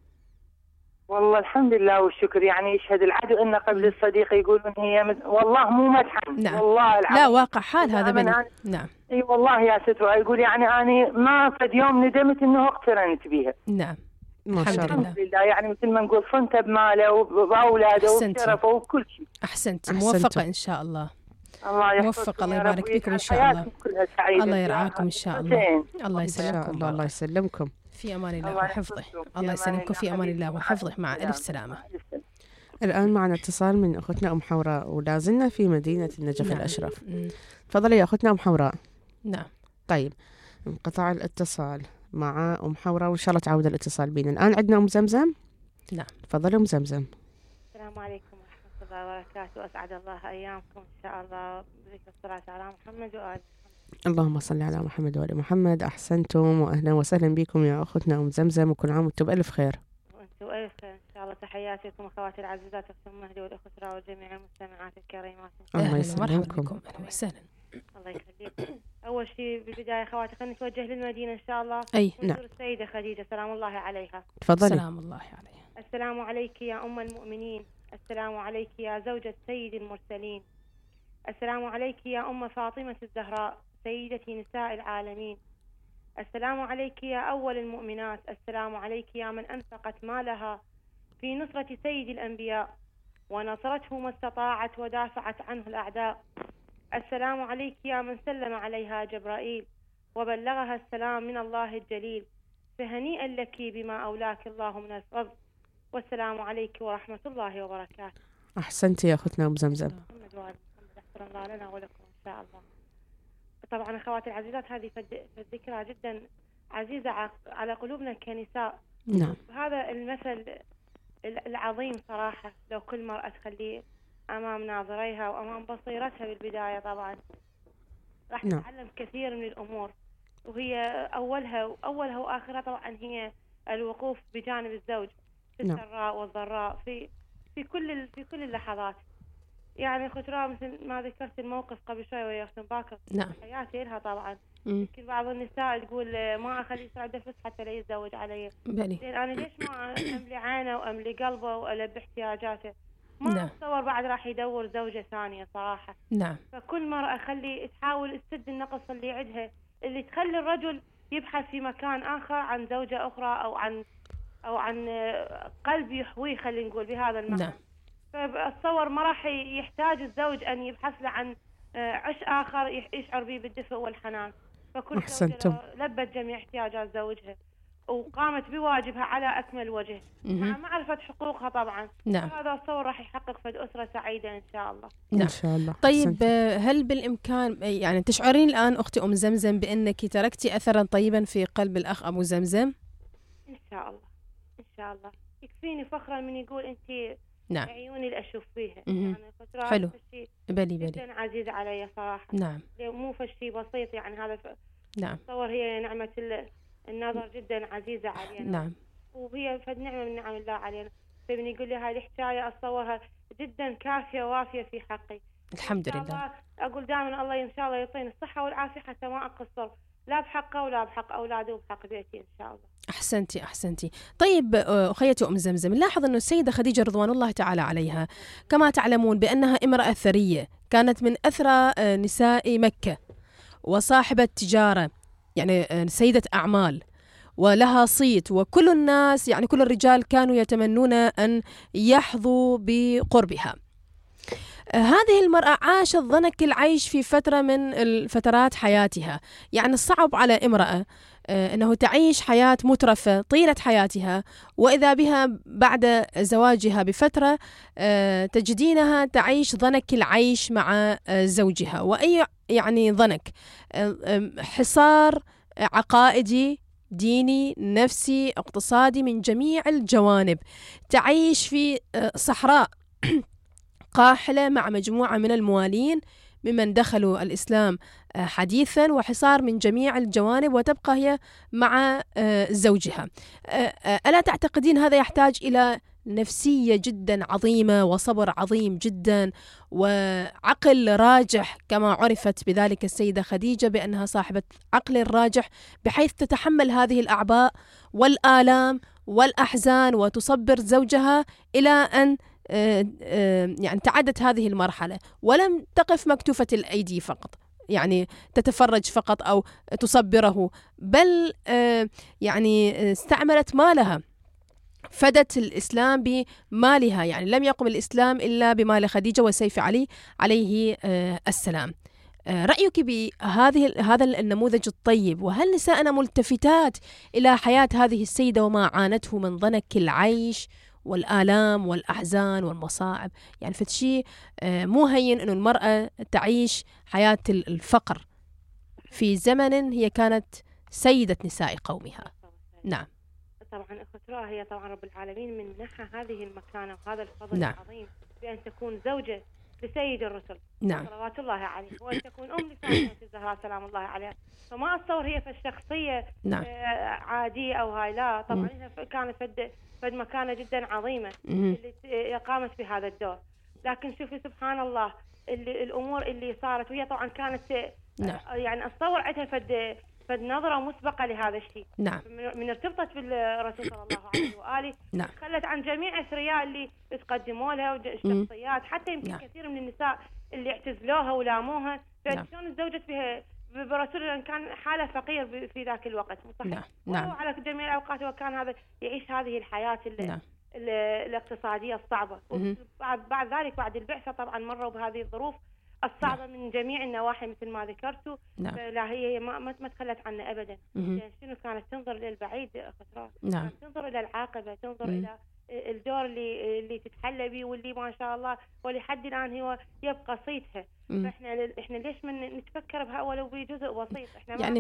والله الحمد لله والشكر. يعني يشهد العدو ان قبل الصديق يقولون هي مد... والله مو مدحا. نعم. والله العظيم لا واقع حال هذا بني. أنا... نعم. اي والله يا ستر يقول يعني انا ما فد يوم ندمت انه اقترنت بها. نعم. الحمد لله. يعني مثل ما نقول صنت بماله وباولاده وبشرفه وكل شيء. احسنتي موفقه ان شاء الله. الله يحفظك. موفقه الله يبارك فيكم ان شاء الله. الله يرعاكم ان شاء الله. الله يسلمكم. الله الله يسلمكم. في امان الله وحفظه. الله يسلمكم في امان الله وحفظه مع الف سلامه. الان معنا اتصال من اختنا ام حوراء ولازلنا في مدينه النجف. نعم. الاشرف. تفضلي يا اختنا ام حوراء. نعم. طيب انقطع الاتصال مع ام حوراء وان شاء الله تعود الاتصال بينا. الان عندنا ام زمزم. نعم. تفضلي ام زمزم. السلام عليكم ورحمه الله وبركاته. واسعد الله ايامكم ان شاء الله بذكر الصلاه على محمد وآل. اللهم صل على محمد وآل محمد. أحسنتم وأهلا وسهلا بكم يا أختنا أم زمزم وكل عام وأنتم بألف خير. وأنتم بألف خير إن شاء الله. تحياتي لكم أخواتي العزيزات أختم مهدي والأخوة وجميع المستمعات الكريمات. الله يسلمكم. أهلا وسهلا. الله يخليكم. أول شيء بالبداية أخواتي خلينا نتوجه للمدينة إن شاء الله. أي نعم. السيدة خديجة سلام الله عليها. تفضلي. سلام الله عليها. السلام عليك يا أم المؤمنين. السلام عليك يا زوجة سيد المرسلين. السلام عليك يا أم فاطمة الزهراء سيدة نساء العالمين. السلام عليك يا أول المؤمنات. السلام عليك يا من أنفقت مالها في نصرة سيد الأنبياء ونصرته ما استطاعت ودافعت عنه الأعداء. السلام عليك يا من سلم عليها جبرائيل وبلغها السلام من الله الجليل. فهنيئا لك بما أولاك الله من الفضل. والسلام عليك ورحمة الله وبركاته. أحسنتي يا أختنا أم زمزم. أحسن الله لنا ولكم إن شاء الله. طبعا أخواتي العزيزات هذه الذكرى جدا عزيزة على قلوبنا كنساء. نعم. هذا المثل العظيم صراحة لو كل مرأة تخليه أمام ناظريها وأمام بصيرتها بالبداية. طبعا راح نعم. تتعلم كثير من الأمور، وهي أولها أولها وآخرها طبعا هي الوقوف بجانب الزوج في نعم. السراء والضراء، في في كل في كل اللحظات. يعني خطرة مثل ما ذكرت الموقف قبل شوي ويا أختم باكر، نعم. حياتي لها طبعا. مم. يمكن بعض النساء تقول ما أخلي يصير عنده فلوس حتى لا يتزوج علي، بلي. لأن أنا ليش ما أملي عينه وأملي قلبه وألبي احتياجاته؟ ما نعم. أتصور بعد راح يدور زوجة ثانية صراحة. نعم. فكل مرة أخلي تحاول تسد النقص اللي عندها، اللي تخلي الرجل يبحث في مكان آخر عن زوجة أخرى أو عن أو عن قلب يحويه، خلينا نقول بهذا المعنى. نعم. فأتصور ما راح يحتاج الزوج أن يبحث له عن عش آخر يشعر به بالدفء والحنان. فكل زوجة لبت جميع احتياجات زوجها وقامت بواجبها على أكمل وجه مع معرفة حقوقها طبعا. نعم. هذا أتصور راح يحقق فد أسرة سعيدة إن شاء الله. نعم. إن شاء الله. طيب هل بالإمكان يعني تشعرين الآن أختي أم زمزم بأنك تركتي أثرا طيبا في قلب الأخ أبو زمزم؟ إن شاء الله إن شاء الله. يكفيني فخرا من يقول أنت نعم. عيوني اللي أشوف فيها. يعني حلو. بلي بلي. جدا عزيز علي صراحة. نعم. مو فشي بسيط يعني هذا. ف... نعم. أتصور هي نعمة النظر جدا عزيزة علينا. نعم. وهي فد نعمة من نعم الله علينا. فابني يقول لي هاي الحكاية أتصورها جدا كافية وافية في حقي. الحمد لله. أقول دائما الله إن شاء الله يعطيني الصحة والعافية حتى ما أقصر لا بحقه ولا بحق أولادي وبحق بيتي إن شاء الله. أحسنتي أحسنتي. طيب أخيتي أم زمزم، نلاحظ أن السيدة خديجة رضوان الله تعالى عليها كما تعلمون بأنها امرأة ثرية، كانت من أثرى نساء مكة وصاحبة تجارة، يعني سيدة أعمال ولها صيت، وكل الناس يعني كل الرجال كانوا يتمنون أن يحظوا بقربها. هذه المرأة عاشت ضنك العيش في فترة من الفترات حياتها. يعني صعب على امرأة أنه تعيش حياة مترفة طيلة حياتها، وإذا بها بعد زواجها بفترة تجدينها تعيش ضنك العيش مع زوجها. وأي يعني ضنك؟ حصار عقائدي، ديني، نفسي، اقتصادي، من جميع الجوانب. تعيش في صحراء قاحلة مع مجموعة من الموالين ممن دخلوا الإسلام حديثا، وحصار من جميع الجوانب، وتبقى هي مع زوجها. ألا تعتقدين هذا يحتاج إلى نفسية جدا عظيمة وصبر عظيم جدا وعقل راجح، كما عرفت بذلك السيدة خديجة بأنها صاحبة عقل راجح، بحيث تتحمل هذه الأعباء والآلام والأحزان وتصبر زوجها إلى أن يعني تعدت هذه المرحلة، ولم تقف مكتوفة الأيدي فقط يعني تتفرج فقط أو تصبره، بل يعني استعملت مالها، فدت الإسلام بمالها. يعني لم يقم الإسلام إلا بمال خديجة وسيف علي عليه السلام. رأيك بهذه هذا النموذج الطيب؟ وهل نساءنا ملتفتات إلى حياة هذه السيدة وما عانته من ضنك العيش والآلام والأحزان والمصاعب؟ يعني فتشي مو هين أنه المرأة تعيش حياة الفقر في زمن هي كانت سيدة نساء قومها. نعم. طبعا أختها هي طبعا رب العالمين من نحى هذه المكانة وهذا الفضل نعم. العظيم بأن تكون زوجة لسيد الرسل نعم. صلوات الله عليه، وأن تكون أم لفاطمة الزهراء سلام الله عليها. فما أتصور هي في الشخصية نعم. عادية أو هاي، لا طبعا هي كانت فد فد مكانة جدا عظيمة اللي قامت بهذا الدور. لكن شوفي سبحان الله اللي الأمور اللي صارت، وهي طبعا كانت نعم. يعني أتصور عندها فد فد نظرة مسبقة لهذا الشيء. نعم. من ارتبطت بالرسول صلى الله عليه وآله نعم. تخلت عن جميع الثرياء اللي تقدموا لها والشخصيات، حتى يمكن نعم. كثير من النساء اللي اعتزلوها ولاموها، نعم. فشلون تزوجت بها برسول الله كان حالة فقير في ذاك الوقت. نعم. نعم. على جميع الأوقات وكان هذا يعيش هذه الحياة نعم. الاقتصادية الصعبة. وبعد بعد ذلك بعد البعثة طبعا مروا بهذه الظروف الصعبة. نعم. من جميع النواحي مثل ما ذكرتوا. نعم. لا هي ما ما تخلت عنا أبدا. يعني شنو كانت تنظر للبعيد خسران. نعم. تنظر إلى العاقبة، تنظر مم. إلى الدور اللي اللي تتحلى به واللي ما شاء الله ولحد الآن هو يبقى صيتها. فإحنا احنا ليش من نتفكر بها ولو بجزء بسيط؟ احنا يعني ما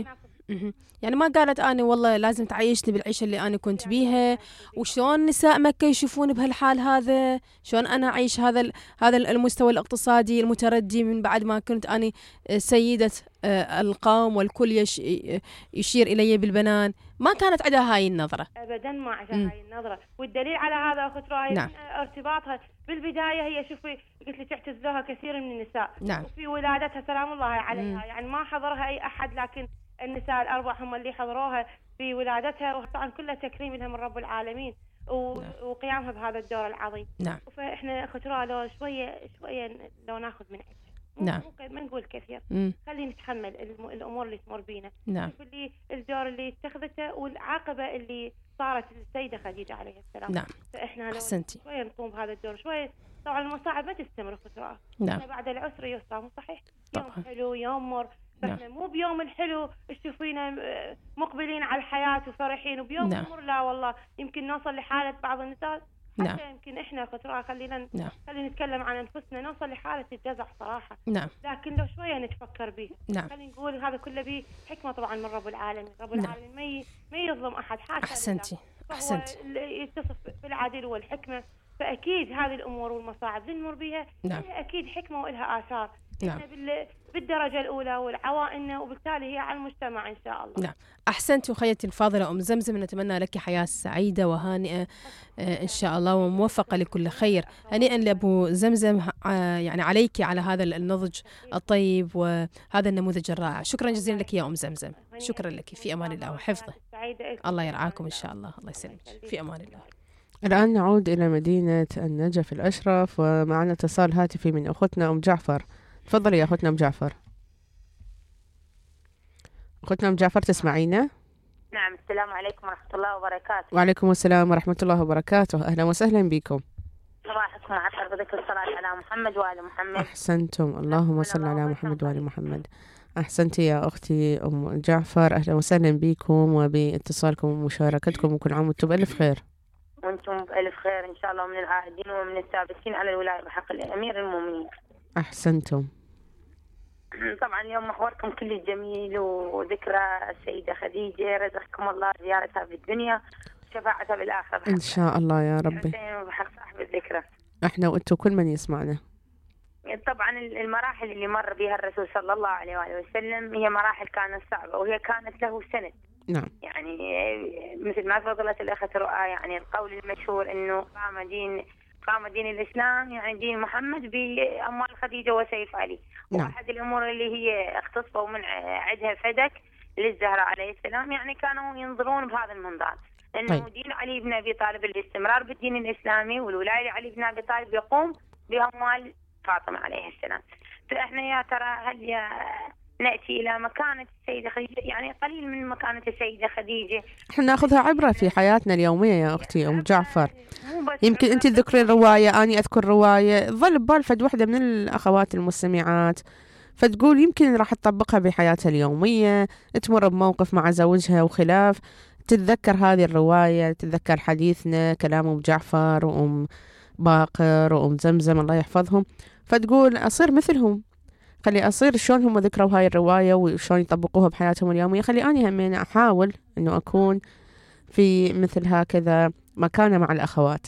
يعني ما قالت أنا والله لازم تعيشني بالعيشة اللي أنا كنت بيها، وشلون نساء مكة يشوفون بهالحال هذا، شلون أنا أعيش هذا هذا المستوى الاقتصادي المتردي من بعد ما كنت أنا سيدة القوم والكل يش يشير إلي بالبنان. ما كانت عندها هاي النظرة أبدا، ما عندها هاي النظرة. والدليل على هذا أخت راي نعم. ارتباطها بالبداية، هي شوفي قلت لك اعتزلوها كثير من النساء. نعم. وفي ولادتها سلام الله عليها. مم. يعني ما حضرها أي أحد، لكن النساء الأربع هم اللي حضروها في ولادتها، وطبعا كلها تكريم لها من رب العالمين و... نعم. وقيامها بهذا الدور العظيم. نعم. فإحنا أخت راي لو شوية شوية لو ناخذ من عندها. نعم. ما نقول كثير. مم. خلينا نتحمل الأمور اللي تمر بينا. نعم. شوف اللي الدور اللي اتخذته والعاقبة اللي صارت للسيدة خديجة عليه السلام. نعم. فإحنا أحسنتي. شوية نقوم بهذا الدور شوية. طبعا المصاعب ما تستمر فترة. نعم. بعد العسر يسر، صحيح. طبعا. يوم حلو يوم مر. فإحنا نعم. مو بيوم الحلو تشوفينا مقبلين على الحياة وفرحين، وبيوم نعم. المر لا والله يمكن نوصل لحالة بعض النساء. نعم. حتى يمكن إحنا فترة خلينا نعم. خلينا نتكلم عن أنفسنا، نوصل لحالة الجزع صراحة. نعم. لكن لو شوية نتفكر به. نعم. خلينا نقول هذا كله به حكمة طبعا من رب العالمين. رب نعم. العالمين ما ما يظلم أحد، حاشا. أحسنتي. أحسنتي. يتصف بالعدل والحكمة. فأكيد هذه الأمور والمصاعب اللي نمر بها نعم. أكيد حكمة ولها آثار. نعم. بالدرجة الأولى والعوائلنا، وبالتالي هي على المجتمع إن شاء الله. نعم. أحسنت أخيتي الفاضلة أم زمزم، نتمنى لك حياة سعيدة وهانئة آه إن شاء الله، وموفقة لكل خير. هنيئا لأبو زمزم، آه يعني عليك على هذا النضج الطيب وهذا النموذج الرائع. شكرا جزيلا لك يا أم زمزم. شكرا لك، في أمان الله وحفظه. الله يرعاكم إن شاء الله. الله يسلمك، في أمان الله. الآن نعود إلى مدينة النجف الأشرف، ومعنا اتصال هاتفي من أختنا أم جعفر. تفضلي يا أختنا أم جعفر. أختنا أم جعفر تسمعينا؟ نعم. السلام عليكم ورحمة الله وبركاته. وعليكم السلام ورحمة الله وبركاته. أهلا وسهلا بكم. صباحكم عطر بذكر الصلاة على محمد وآل محمد. أحسنتم، اللهم صل على محمد وآل محمد. أحسنتي يا أختي أم جعفر، أهلا وسهلا بكم وباتصالكم ومشاركتكم، وكل عام وانتم بألف خير. وانتم بألف خير إن شاء الله، من العائدين ومن الثابتين على الولاية بحق الأمير المؤمنين. أحسنتم. طبعا اليوم محوركم كل جميل، وذكرى السيدة خديجة رزقكم الله زيارتها في الدنيا وشفاعتها بالآخرة إن شاء الله يا ربي. بحق صاحب الذكرى احنا وانتم كل من يسمعنا. طبعا المراحل اللي مر بها الرسول صلى الله عليه وآله وسلم هي مراحل كانت صعبة، وهي كانت له سند. نعم. يعني مثل ما فضلت الأخت رؤى، يعني القول المشهور إنه قام دين قام دين الإسلام، يعني دين محمد بأموال خديجة وسيف علي. نعم. وأحد الأمور اللي هي اختصوا من عدها فدك للزهراء عليه السلام، يعني كانوا ينظرون بهذا المنظار إنه طيب. دين علي بن أبي طالب الاستمرار بالدين الإسلامي والولاية لعلي بن أبي طالب يقوم بأموال فاطمة عليه السلام. فإحنا يا ترى هل يا نأتي إلى مكانة السيدة خديجة، يعني قليل من مكانة السيدة خديجة. احنا ناخذها عبرة في حياتنا اليومية يا أختي أم جعفر. يمكن أنت تذكرين رواية، أني أذكر رواية، ظل ببال فد واحدة من الأخوات المستمعات فتقول يمكن راح تطبقها بحياتها اليومية، تمر بموقف مع زوجها وخلاف، تتذكر هذه الرواية، تتذكر حديثنا كلام أم جعفر وأم باقر وأم زمزم الله يحفظهم، فتقول أصير مثلهم، خلي أصير شلون هم ذكروا هاي الرواية وشلون يطبقوها بحياتهم اليومية، خلي أنا همين أحاول أنه أكون في مثل هكذا مكانة مع الأخوات.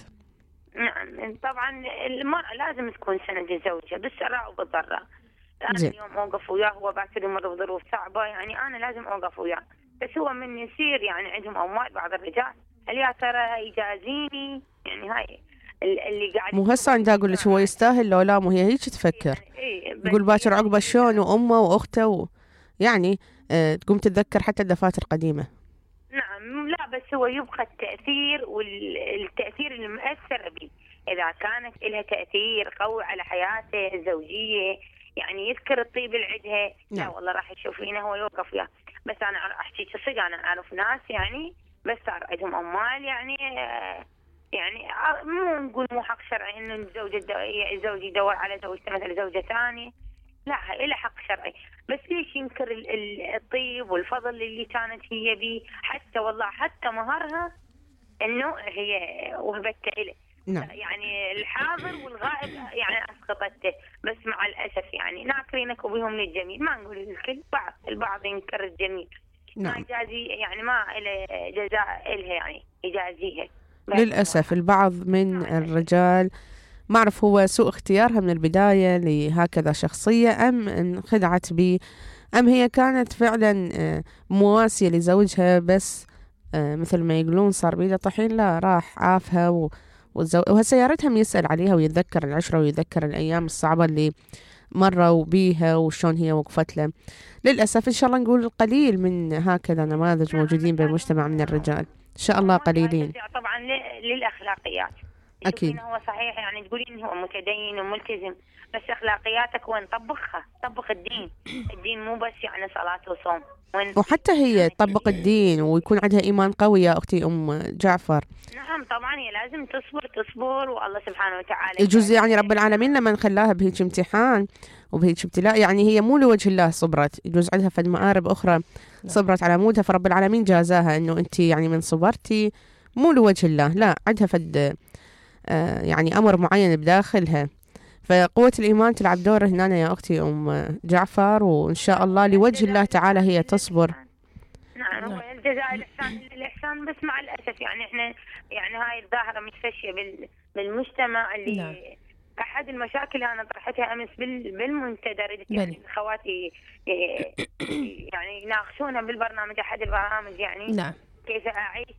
نعم. طبعا المرأة لازم تكون سند لزوجها بالسراء وبالضراء. أنا زي. اليوم أوقف وياه، هو بعد يمر بظروف صعبة، يعني أنا لازم أوقف وياه. بس هو من يصير يعني عندهم أموال بعض الرجال، هل يا ترى يجازيني؟ يعني هاي اللي قاعد مو هسه عندها أقول لك هو يستاهل لو لا، مو هي هيك تفكر. تقول باكر عقبه شلون وأمه وأخته و... يعني أه تقوم تتذكر حتى الدفاتر القديمة. نعم. لا بس هو يبقى التأثير والتأثير المؤثر به، إذا كانت لها تأثير قوي على حياته الزوجية، يعني يذكر الطيب اللي عندها. نعم. لا والله راح يشوفينه هو يوقف وياه. بس أنا أحكي صدق، أنا أعرف ناس يعني بس صار عندهم أموال، يعني يعني مو نقول مو حق شرعي إنه الزوج الزوج يدور على زوجته مثل زوجة ثانية، لا إله حق شرعي. بس ليش ينكر الطيب والفضل اللي كانت هي بيه؟ حتى والله حتى مهرها إنه هي وهبتها إله. نعم. يعني الحاضر والغائب يعني أسقطته، بس مع الأسف يعني ناكرينك وبهم للجميل، ما نقول الكل، بعض البعض ينكر الجميل. ما يجازي يعني ما إله جزاء إلها يعني يجازيها. للأسف البعض من الرجال ما أعرف هو سوء اختيارها من البداية لهكذا شخصية أم انخدعت به أم هي كانت فعلا مواسية لزوجها بس مثل ما يقولون صار بيده طحين لا راح عافها و... والزو... وهسه يا ريتهم يسأل عليها ويتذكر العشرة ويتذكر الأيام الصعبة اللي مروا بيها وشون هي وقفت له. للأسف إن شاء الله نقول القليل من هكذا نماذج موجودين بالمجتمع من الرجال إن شاء الله قليلين. طبعا للأخلاقيات أكيد هو صحيح يعني تقولين هو متدين وملتزم بس أخلاقياتك وين طبقها طبق الدين. الدين مو بس يعني صلاة وصوم وحتى هي تطبق الدين ويكون عندها إيمان قوي يا أختي أم جعفر. نعم طبعا هي لازم تصبر تصبر والله سبحانه وتعالى يجوز يعني رب العالمين لما نخلاها بهيك امتحان وبهيك ابتلاء يعني هي مو لوجه الله صبرت يجوز عندها فد مآرب أخرى صبرت على مودها فرب العالمين جازاها إنه أنت يعني من صبرتي مو لوجه الله لا عندها فد آه يعني أمر معين بداخلها. فقوة الإيمان تلعب دور هنا يا أختي أم جعفر وإن شاء الله لوجه الله تعالى هي تصبر. نعم هو الجزاء الإحسان الإحسان بس مع الأسف يعني إحنا يعني هاي الظاهرة متفشية بالمجتمع اللي نعم. أحد المشاكل أنا طرحتها أمس بالمنتدى يعني خواتي يعني يناقشونها بالبرنامج أحد البرامج يعني نعم. كيف أعيش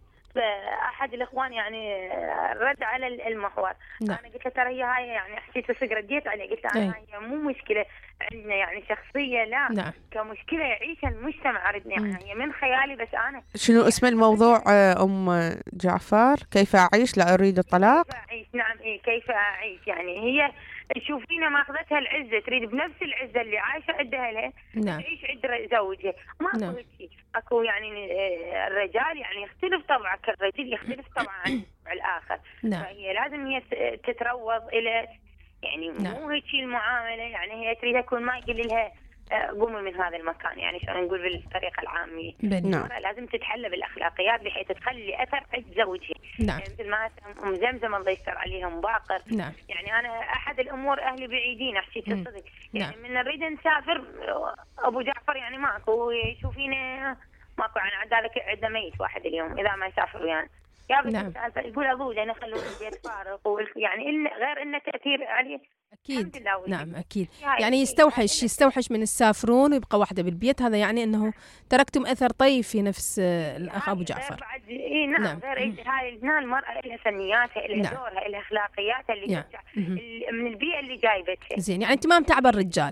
أحد الإخوان يعني رد على المحور. نعم. أنا قلت له ترى هي هاي يعني حسيت بس رديت عليه قلت له هي مو مشكلة عندنا يعني شخصية لا نعم. كمشكلة يعيش المجتمع ردنا يعني هي من خيالي بس أنا شنو اسم الموضوع أم جعفر كيف أعيش لا أريد الطلاق. كيف أعيش نعم إيه كيف أعيش يعني هي تشوفينا ماخذتها العزة تريد بنفس العزة اللي عايشة عندها لها نعم. تعيش عند زوجها ما أكو نعم. شيء أكو يعني الرجال يعني يختلف طبعك الرجل يختلف طبعا عن الآخر نعم. فهي لازم هي تتروض إلى يعني نعم. مو هيك المعاملة يعني هي تريد تكون ما يقول لها قومي من هذا المكان يعني شلون نقول بالطريقة العامية. نعم. لازم تتحلى بالأخلاقيات بحيث تخلي أثر عند زوجها. نعم. يعني مثل ما أم زمزم الله يستر عليها مباقر. نعم. يعني أنا أحد الأمور أهلي بعيدين أحكي الصدق يعني نعم. من نريد نسافر أبو جعفر يعني ماكو يشوفينا ماكو يعني عندك عندنا ميت واحد اليوم إذا ما يسافر يعني يا نعم. يقول أبوه أنا خلوا البيت فارغ يعني إلا غير إنه تأثير عليه. أكيد نعم أكيد يعني يستوحش يستوحش من السافرون ويبقى واحدة بالبيت هذا يعني أنه تركتم أثر طيب في نفس الأخ أبو جعفر. إيه نعم, نعم. غير هاي هنا المرأة لها فنياتها لها نعم. دورها لها أخلاقياتها اللي نعم. من البيئة اللي جايبتها. زين يعني أنت ما متعبة الرجال.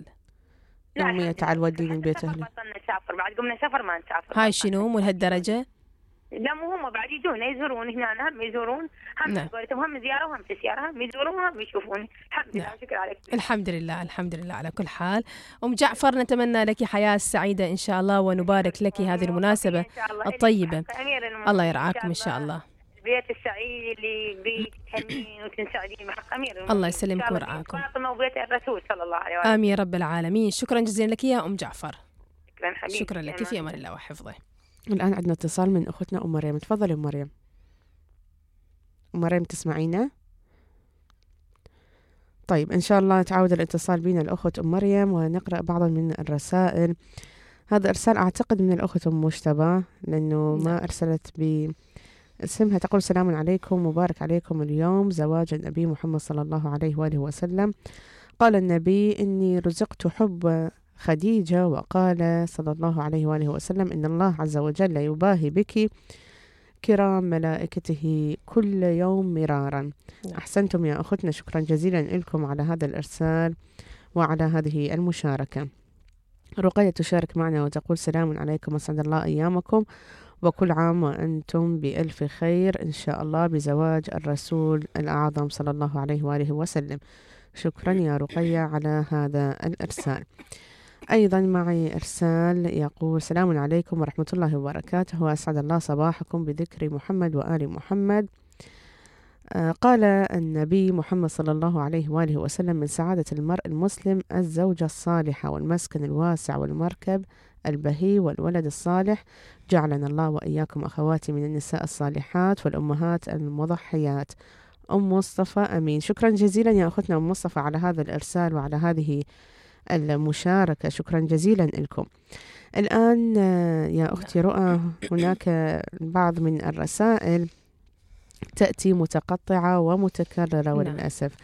يومية تعال وديني البيت أهلي. بطلنا نسافر بعد قمنا سفر ما نسافر. هاي شنو مو لهالدرجة؟ لا مو هم بعد يجون يزورون هنا هم يزورون هم نعم. هم زيارة وهم تسيارة هم يزورون وهم يشوفون الحمد لله نعم. شكرا عليك. الحمد لله الحمد لله على كل حال. أم جعفر نتمنى لك حياة سعيدة إن شاء الله ونبارك لك هذه المناسبة الطيبة. الله يرعاكم إن شاء الله. البيت السعيد اللي بيتهنين وتنسعدين بحق أمير الله يسلمك ويرعاكم. فاطمة وبيت الرسول صلى الله عليه وسلم. آمين رب العالمين. شكرا جزيلا لك يا أم جعفر. شكرا حبيبي. شكرا لك في أمان الله وحفظه. الآن عندنا اتصال من أختنا أم مريم. تفضلي أم مريم. أم مريم تسمعينا؟ طيب إن شاء الله تعود الاتصال بنا الأخت أم مريم ونقرأ بعضا من الرسائل. هذا إرسال أعتقد من الأخت أم مجتبى لأنه ما أرسلت باسمها. تقول سلام عليكم مبارك عليكم اليوم زواج النبي محمد صلى الله عليه وآله وسلم. قال النبي إني رزقت حب خديجة وقال صلى الله عليه وآله وسلم إن الله عز وجل يباهي بك كرام ملائكته كل يوم مرارا. أحسنتم يا أختنا شكرا جزيلا لكم على هذا الإرسال وعلى هذه المشاركة. رقية تشارك معنا وتقول سلام عليكم وسعد الله أيامكم وكل عام وأنتم بألف خير إن شاء الله بزواج الرسول الأعظم صلى الله عليه وآله وسلم. شكرا يا رقية على هذا الإرسال. أيضا معي إرسال يقول سلام عليكم ورحمة الله وبركاته وأسعد الله صباحكم بذكر محمد وآل محمد. آه قال النبي محمد صلى الله عليه وآله وسلم من سعادة المرء المسلم الزوجة الصالحة والمسكن الواسع والمركب البهي والولد الصالح. جعلنا الله وإياكم أخواتي من النساء الصالحات والأمهات المضحيات. أم مصطفى أمين. شكرا جزيلا يا أختنا أم مصطفى على هذا الإرسال وعلى هذه المشاركة. شكرا جزيلا لكم. الآن يا أختي رؤى هناك بعض من الرسائل تأتي متقطعة ومتكررة وللأسف،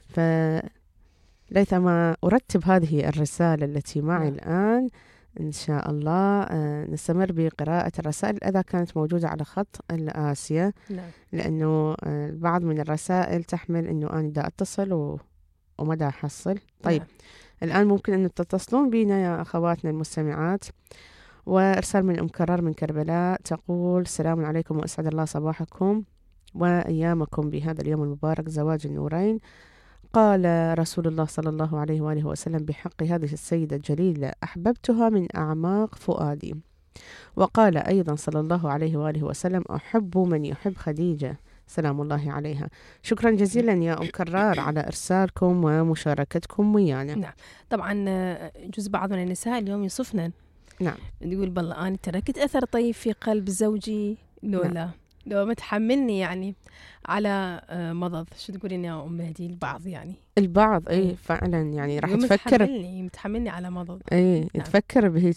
فليثما أرتب هذه الرسالة التي معي الآن إن شاء الله. نستمر بقراءة الرسائل إذا كانت موجودة على خط الآسيا، لأنه البعض من الرسائل تحمل أنه أنا دا أتصل و... ومدى أحصل. طيب الآن ممكن أن تتصلون بنا يا أخواتنا المستمعات. وإرسال من أم كرار من كربلاء تقول: السلام عليكم وأسعد الله صباحكم وأيامكم بهذا اليوم المبارك، زواج النورين. قال رسول الله صلى الله عليه وآله وسلم بحق هذه السيدة الجليلة: أحببتها من أعماق فؤادي. وقال أيضا صلى الله عليه وآله وسلم: أحب من يحب خديجة سلام الله عليها. شكرا جزيلا يا أم كرار على إرسالكم ومشاركتكم ويانا. نعم طبعا جزء بعض من النساء اليوم يصفنا، نعم يقول بالله أنا تركت أثر طيب في قلب زوجي لولا نعم. لو متحملني يعني على مضض. شو تقولين يا أم مهدي؟ البعض يعني البعض أي فعلا يعني راح تفكر متحملني متحملني على مضض، أي نعم. تفكر بهيك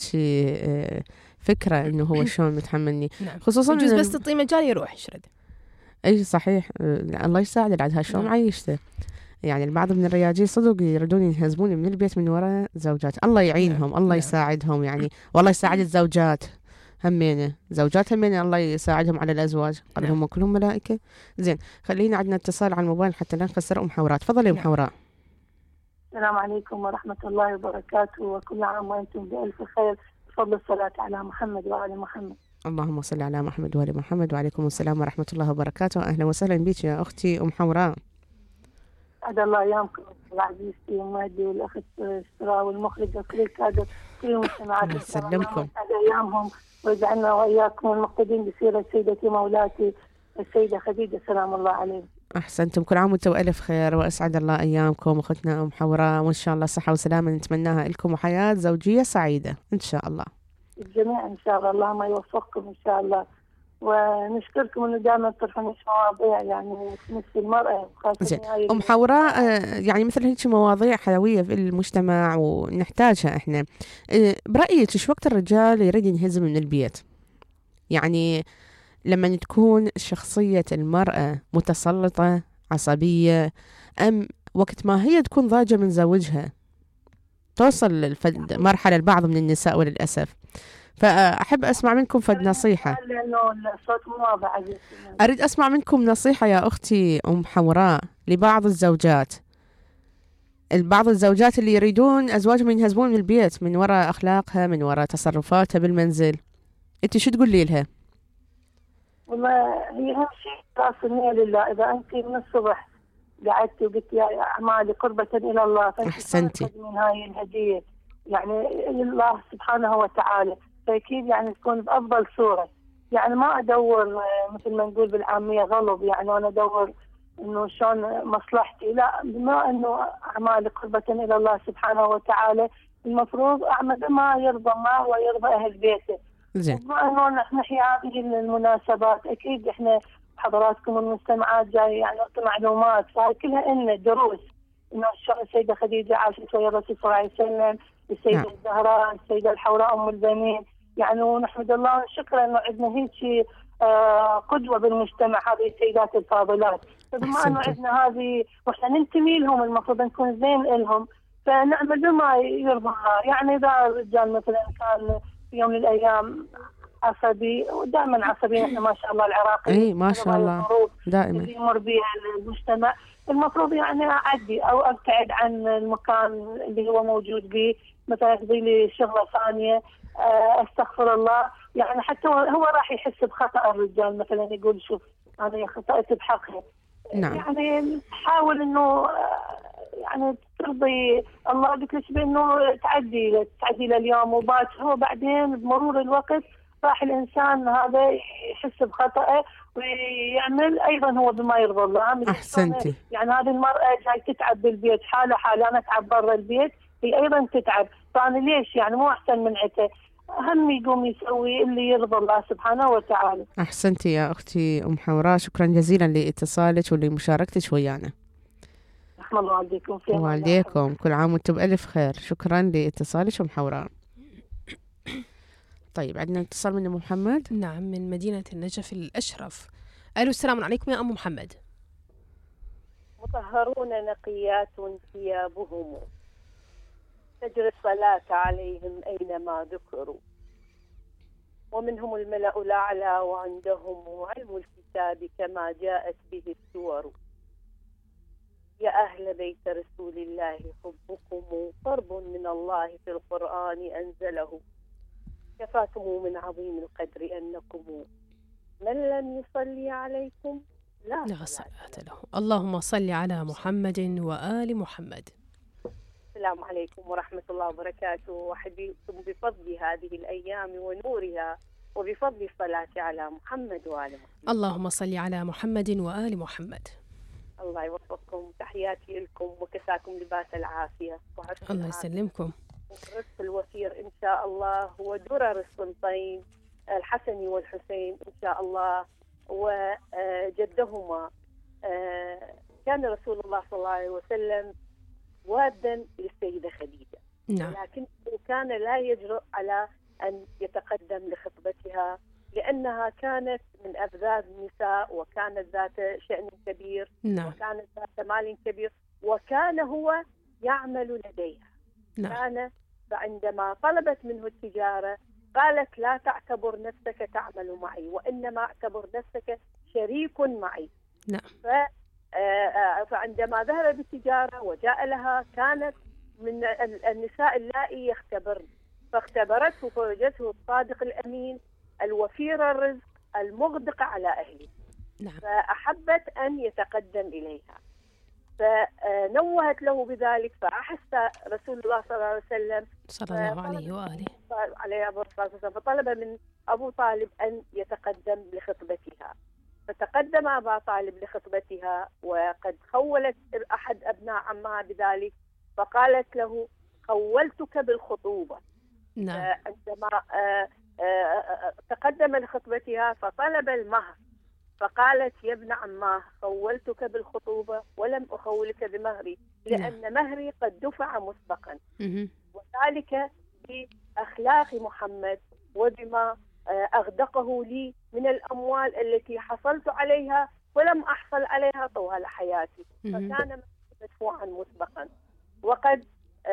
فكرة إنه هو شلون متحملني نعم. خصوصا جزء بس تعطيه مجال يروح يشرد. أي صحيح، الله يساعد عاد شلون نعم. عايشته يعني. البعض من الرياجيل صدق يردون ينهزموني من البيت من وراء زوجات. الله يعينهم نعم. الله نعم. يساعدهم يعني، والله يساعد الزوجات همينه، زوجات همينه الله يساعدهم على الأزواج. قال نعم. هم كلهم ملائكة. زين خلينا عندنا اتصال على الموبايل حتى لا نخسر أم حوراء. تفضلي أم حوراء. السلام عليكم ورحمة الله وبركاته، وكل عام وأنتم بألف خير، بفضل الصلاة على محمد وآل محمد. اللهم صل على محمد وآل محمد. وعليكم السلام ورحمة الله وبركاته. أهلا وسهلا بك يا أختي أم حوراء. أسعد الله أيامكم العزيز ومهدي والأخت إسراء والمخرج وكل الكادر كل المجتمعات. سلمكم. أسعد أيامهم ويجعلنا وإياكم المقتدين بسيرة سيدتي مولاتي السيدة خديجة سلام الله عليها. أحسنتم، كل عام وانتم ألف خير وأسعد الله أيامكم أختنا أم حوراء، وإن شاء الله صحة وسلامة نتمناها لكم وحياة زوجية سعيدة إن شاء الله. الجميع إن شاء الله، اللهم يوفقكم إن شاء الله، ونشكركم إنه دائما تطرحون مواضيع يعني تمس المرأة. زين أم حوراء، يعني مثل هيك مواضيع حيوية في المجتمع ونحتاجها إحنا. برأيك إيش وقت الرجال يريد ينهزم من البيت؟ يعني لما تكون شخصية المرأة متسلطة عصبية، أم وقت ما هي تكون ضاجة من زوجها؟ توصل الفد مرحلة البعض من النساء وللأسف. فأحب أسمع منكم فد نصيحة. أريد أسمع منكم نصيحة يا أختي أم حوراء لبعض الزوجات، البعض الزوجات اللي يريدون أزواجهم ينهزمون من البيت من وراء أخلاقها، من وراء تصرفاتها بالمنزل. أنت شو تقولي لها؟ والله هي أهم شيء راس النية لله. إذا أنت من الصبح قعدتي وقلت يا أعمالي قربة إلى الله، أحسنتي من هاي الهدية يعني لله سبحانه وتعالى، فأكيد يعني تكون بأفضل صورة. يعني ما أدور مثل ما نقول بالعامية غلط، يعني أنا أدور إنه شلون مصلحتي، لا، بما إنه أعمالي قربة إلى الله سبحانه وتعالى المفروض أعمل بما يرضى الله ويرضى أهل بيته. زين. بما إنه نحن نحيي هذه المناسبات، أكيد إحنا حضراتكم المستمعات جاي يعني نعطي معلومات، فهي كلها إلنا دروس إنه شلون السيدة خديجة عاشت ويا الرسول صلى الله عليه وسلم، السيدة نعم. الزهراء، السيدة الحوراء أم البنين، يعني ونحمد الله ونشكر إنه عندنا هيك آه قدوة بالمجتمع هذه السيدات الفاضلات. فبما إنه عندنا هذه وإحنا ننتمي لهم المفروض نكون زين لهم، فنعمل بما يرضى الله. يعني إذا الرجال مثلا كان في يوم من الأيام عصبي، ودائما عصبيين احنا ما شاء الله العراقي اي ما شاء الله دائما اللي يمر بها المجتمع، المفروض يعني اعدي او ابتعد عن المكان اللي هو موجود به، مثلا اقضي لي شغله ثانيه، استغفر الله. يعني حتى هو راح يحس بخطا الرجال، مثلا يقول شوف انا خطأت بحقها. نعم. يعني حاول انه يعني ترضي الله، قلت لك بانه تعدي تعدي لليوم وباكر، وبعدين بمرور الوقت راح الإنسان هذا يحس بخطأه ويعمل أيضا هو بما يرضى الله. أحسنتي. يعني هذه المرأة جاي تتعب بالبيت، حالة حالة أنا أتعب برا البيت، هي أيضا تتعب، فأنا ليش يعني مو أحسن من عته؟ هم يقوم يسوي اللي يرضى الله سبحانه وتعالى. أحسنتي يا أختي أم حوراء، شكرا جزيلا لاتصالك ولمشاركتك ويانا. رحم الله والديكم فيها. والديكم كل عام وانتم بألف خير. شكرا لاتصالك أم حوراء. طيب عندنا اتصال من أم محمد. نعم، من مدينة النجف الأشرف. ألو، السلام عليكم يا أم محمد. مطهرون نقيات ثيابهم تجري الصلاة عليهم أينما ذكروا، ومنهم الملأ الأعلى وعندهم علم الكتاب كما جاءت به السور. يا أهل بيت رسول الله حبكم قرب من الله في القرآن أنزله، كفاكم من عظيم القدر أنكم من لم يصلي عليكم لا, لا صلاة له. اللهم صل على محمد وآل محمد. السلام عليكم ورحمة الله وبركاته، وحبيبكم بفضل هذه الأيام ونورها وبفضل الصلاة على محمد وآل محمد. اللهم صل على محمد وآل محمد. الله يوفقكم، تحياتي لكم وكساكم لباس العافية. الله يسلمكم. الرزق الوفير إن شاء الله ودرر السلطين الحسن والحسين إن شاء الله، وجدهما كان رسول الله صلى الله عليه وسلم وادا للسيدة خديجة، نعم. لكن كان لا يجرؤ على أن يتقدم لخطبتها لأنها كانت من أفذاذ النساء، وكانت ذات شأن كبير، نعم. وكانت ذات مال كبير، وكان هو يعمل لديها، نعم. كان فعندما طلبت منه التجارة قالت لا تعتبر نفسك تعمل معي، وإنما اعتبر نفسك شريك معي. نعم. ف فعندما ذهب بالتجارة وجاء لها كانت من النساء اللائي يختبرن، فاختبرته فوجدته الصادق الأمين الوفير الرزق المغدق على أهله. نعم. فأحبت أن يتقدم إليها، فنوهت له بذلك، فأحس رسول الله صلى الله عليه وسلم صلى الله عليه وآله عليه الصلاة والسلام، فطلب من أبو طالب أن يتقدم لخطبتها، فتقدم أبا طالب لخطبتها، وقد خولت أحد أبناء عمها بذلك، فقالت له خولتك بالخطوبة. نعم. عندما تقدم لخطبتها فطلب المهر، فقالت يا ابن عماه خولتك بالخطوبة ولم أخولك بمهري، لأن مهري قد دفع مسبقا، وذلك بأخلاق محمد وبما أغدقه لي من الأموال التي حصلت عليها ولم أحصل عليها طوال حياتي، فكان مدفوعا مسبقا، وقد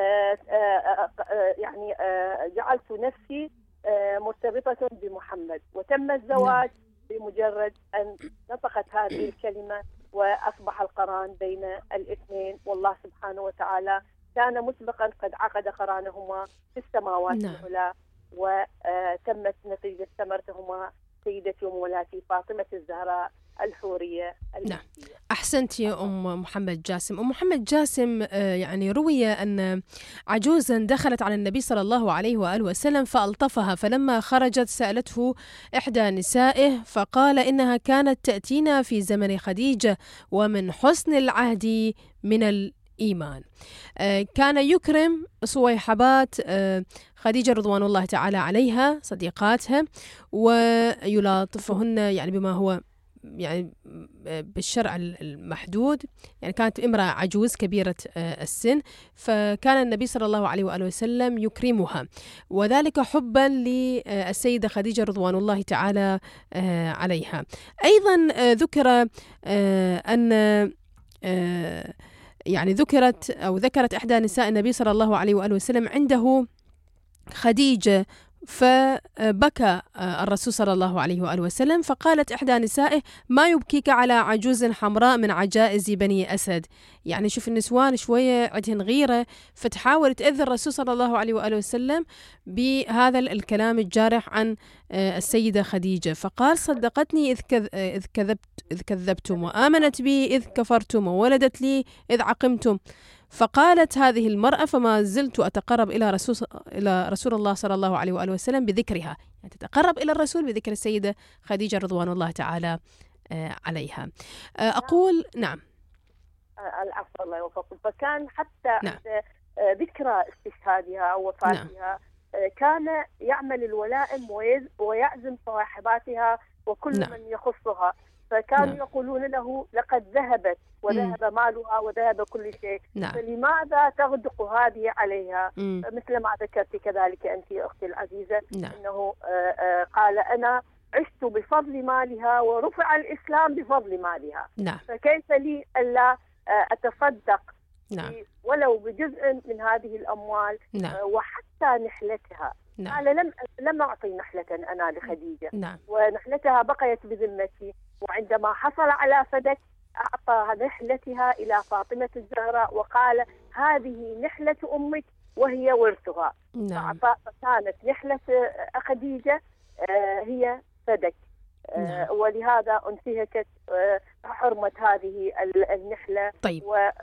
يعني جعلت نفسي مرتبطة بمحمد، وتم الزواج بمجرد أن نطقت هذه الكلمة، وأصبح القران بين الاثنين، والله سبحانه وتعالى كان مسبقا قد عقد قرانهما في السماوات العلى، وتمت نتيجة ثمرتهما سيدتي ومولاتي فاطمة الزهراء الحورية. نعم، أحسنت يا أم محمد جاسم. أم محمد جاسم، يعني روي أن عجوزا دخلت على النبي صلى الله عليه وآله وسلم فألطفها، فلما خرجت سألته إحدى نسائه فقال إنها كانت تأتينا في زمن خديجة ومن حسن العهد من الإيمان. كان يكرم صويحبات خديجة رضوان الله تعالى عليها صديقاتها، ويلاطفهن يعني بما هو يعني بالشرع المحدود، يعني كانت امرأة عجوز كبيرة السن، فكان النبي صلى الله عليه وآله وسلم يكرمها، وذلك حبا للسيدة خديجة رضوان الله تعالى عليها. أيضا ذكر أن يعني ذكرت أو ذكرت إحدى نساء النبي صلى الله عليه وآله وسلم عنده خديجة، فبكى الرسول صلى الله عليه وآله وسلم، فقالت إحدى نسائه ما يبكيك على عجوز حمراء من عجائز بني أسد. يعني شوف النسوان شوية عندهن غيرة، فتحاول تأذي الرسول صلى الله عليه وآله وسلم بهذا الكلام الجارح عن السيدة خديجة، فقال صدقتني إذ كذبت إذ كذبتم، وآمنت بي إذ كفرتم، وولدت لي إذ عقمتم. فقالت هذه المرأة فما زلت أتقرب إلى رسول إلى رسول الله صلى الله عليه وآله وسلم بذكرها، يعني تتقرب إلى الرسول بذكر السيدة خديجة رضوان الله تعالى عليها. أقول نعم. العفو الله يوفقكم. فكان حتى نعم. ذكرى استشهادها أو وفاتها نعم. كان يعمل الولائم ويعزم صاحباتها وكل نعم. من يخصها، فكانوا نعم. يقولون له لقد ذهبت وذهب مم. مالها وذهب كل شيء، نعم. فلماذا تغدق هذه عليها؟ مم. مثل ما ذكرت كذلك أنت أختي العزيزة، نعم. أنه آه، آه، قال أنا عشت بفضل مالها ورفع الإسلام بفضل مالها، نعم. فكيف لي ألا آه، أتصدق نعم. ولو بجزء من هذه الأموال نعم. آه، وحتى نحلتها. نعم. قال لم لم أعطي نحلة أنا لخديجة، نعم. ونحلتها بقيت بذمتي، وعندما حصل على فدك أعطى نحلتها إلى فاطمة الزهراء وقال هذه نحلة أمك وهي ورثها. نعم. فكانت نحلة خديجة آه، هي فدك، آه، نعم. ولهذا انتهكت آه، حرمة هذه النحلة طيب.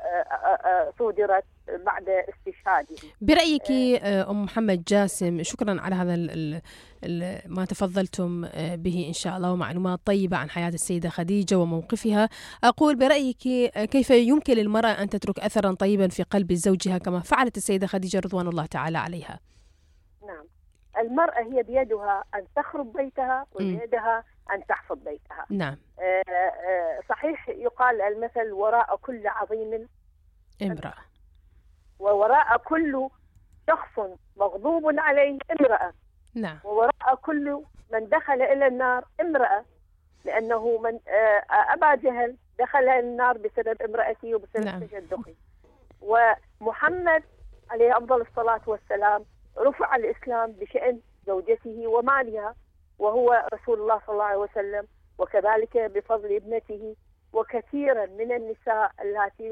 وصودرت بعد استشهاده. برأيك آه، أم محمد جاسم، شكرا على هذا ال ال ال ما تفضلتم آه، به إن شاء الله، ومعلومات طيبة عن حياة السيدة خديجة وموقفها. أقول برأيك آه، كيف يمكن للمرأة أن تترك أثرا طيبا في قلب زوجها كما فعلت السيدة خديجة رضوان الله تعالى عليها؟ نعم، المرأة هي بيدها أن تخرب بيتها وبيدها أن تحفظ بيتها. نعم. آه آه صحيح يقال المثل وراء كل عظيم امرأة، ووراء كل شخص مغضوب عليه امرأة. نعم. ووراء كل من دخل إلى النار امرأة، لأنه من آه أبا جهل دخل النار بسبب امرأته وبسبب نعم. تشدقه. ومحمد عليه أفضل الصلاة والسلام رفع الإسلام بشأن زوجته ومالها، وهو رسول الله صلى الله عليه وسلم، وكذلك بفضل ابنته. وكثيرا من النساء التي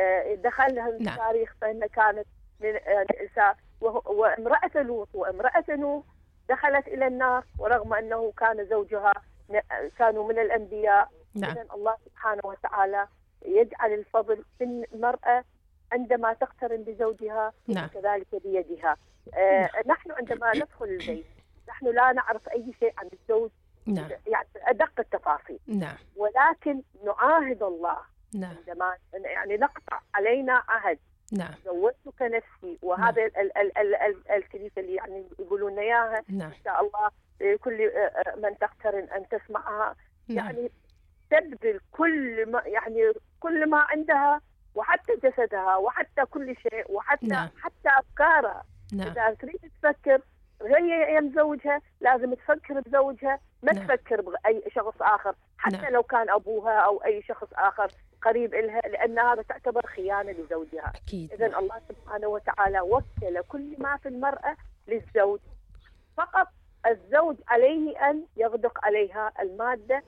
دخلها التاريخ فإن كانت من النساء، وامرأة لوط وامرأة نوح دخلت إلى النار ورغم أنه كان زوجها كانوا من الأنبياء. نعم. إذن الله سبحانه وتعالى يجعل الفضل في المرأة عندما تقترن بزوجها. نعم. كذلك بيدها. آه نحن عندما ندخل البيت نحن لا نعرف أي شيء عن الزوج، نعم. يعني أدق التفاصيل. نعم. ولكن نعاهد الله. نعم. عندما يعني نقطع علينا عهد. نعم. زوجتك نفسي، وهذا نعم. ال ال ال ال الكنيسة اللي يعني يقولون اياها. نعم. ان شاء الله كل من تقترن ان تسمعها. نعم. يعني تبذل كل ما يعني كل ما عندها، وحتى جسدها وحتى كل شيء، وحتى نعم. حتى افكارها. نعم. اذا تريد تفكر هي يم زوجها لازم تفكر بزوجها، ما نعم. تفكر بأي شخص آخر حتى نعم. لو كان أبوها أو أي شخص آخر قريب إلها، لأن هذا تعتبر خيانة لزوجها. أكيد. إذن الله سبحانه وتعالى وكل كل ما في المرأة للزوج، فقط الزوج عليه أن يغدق عليها المادة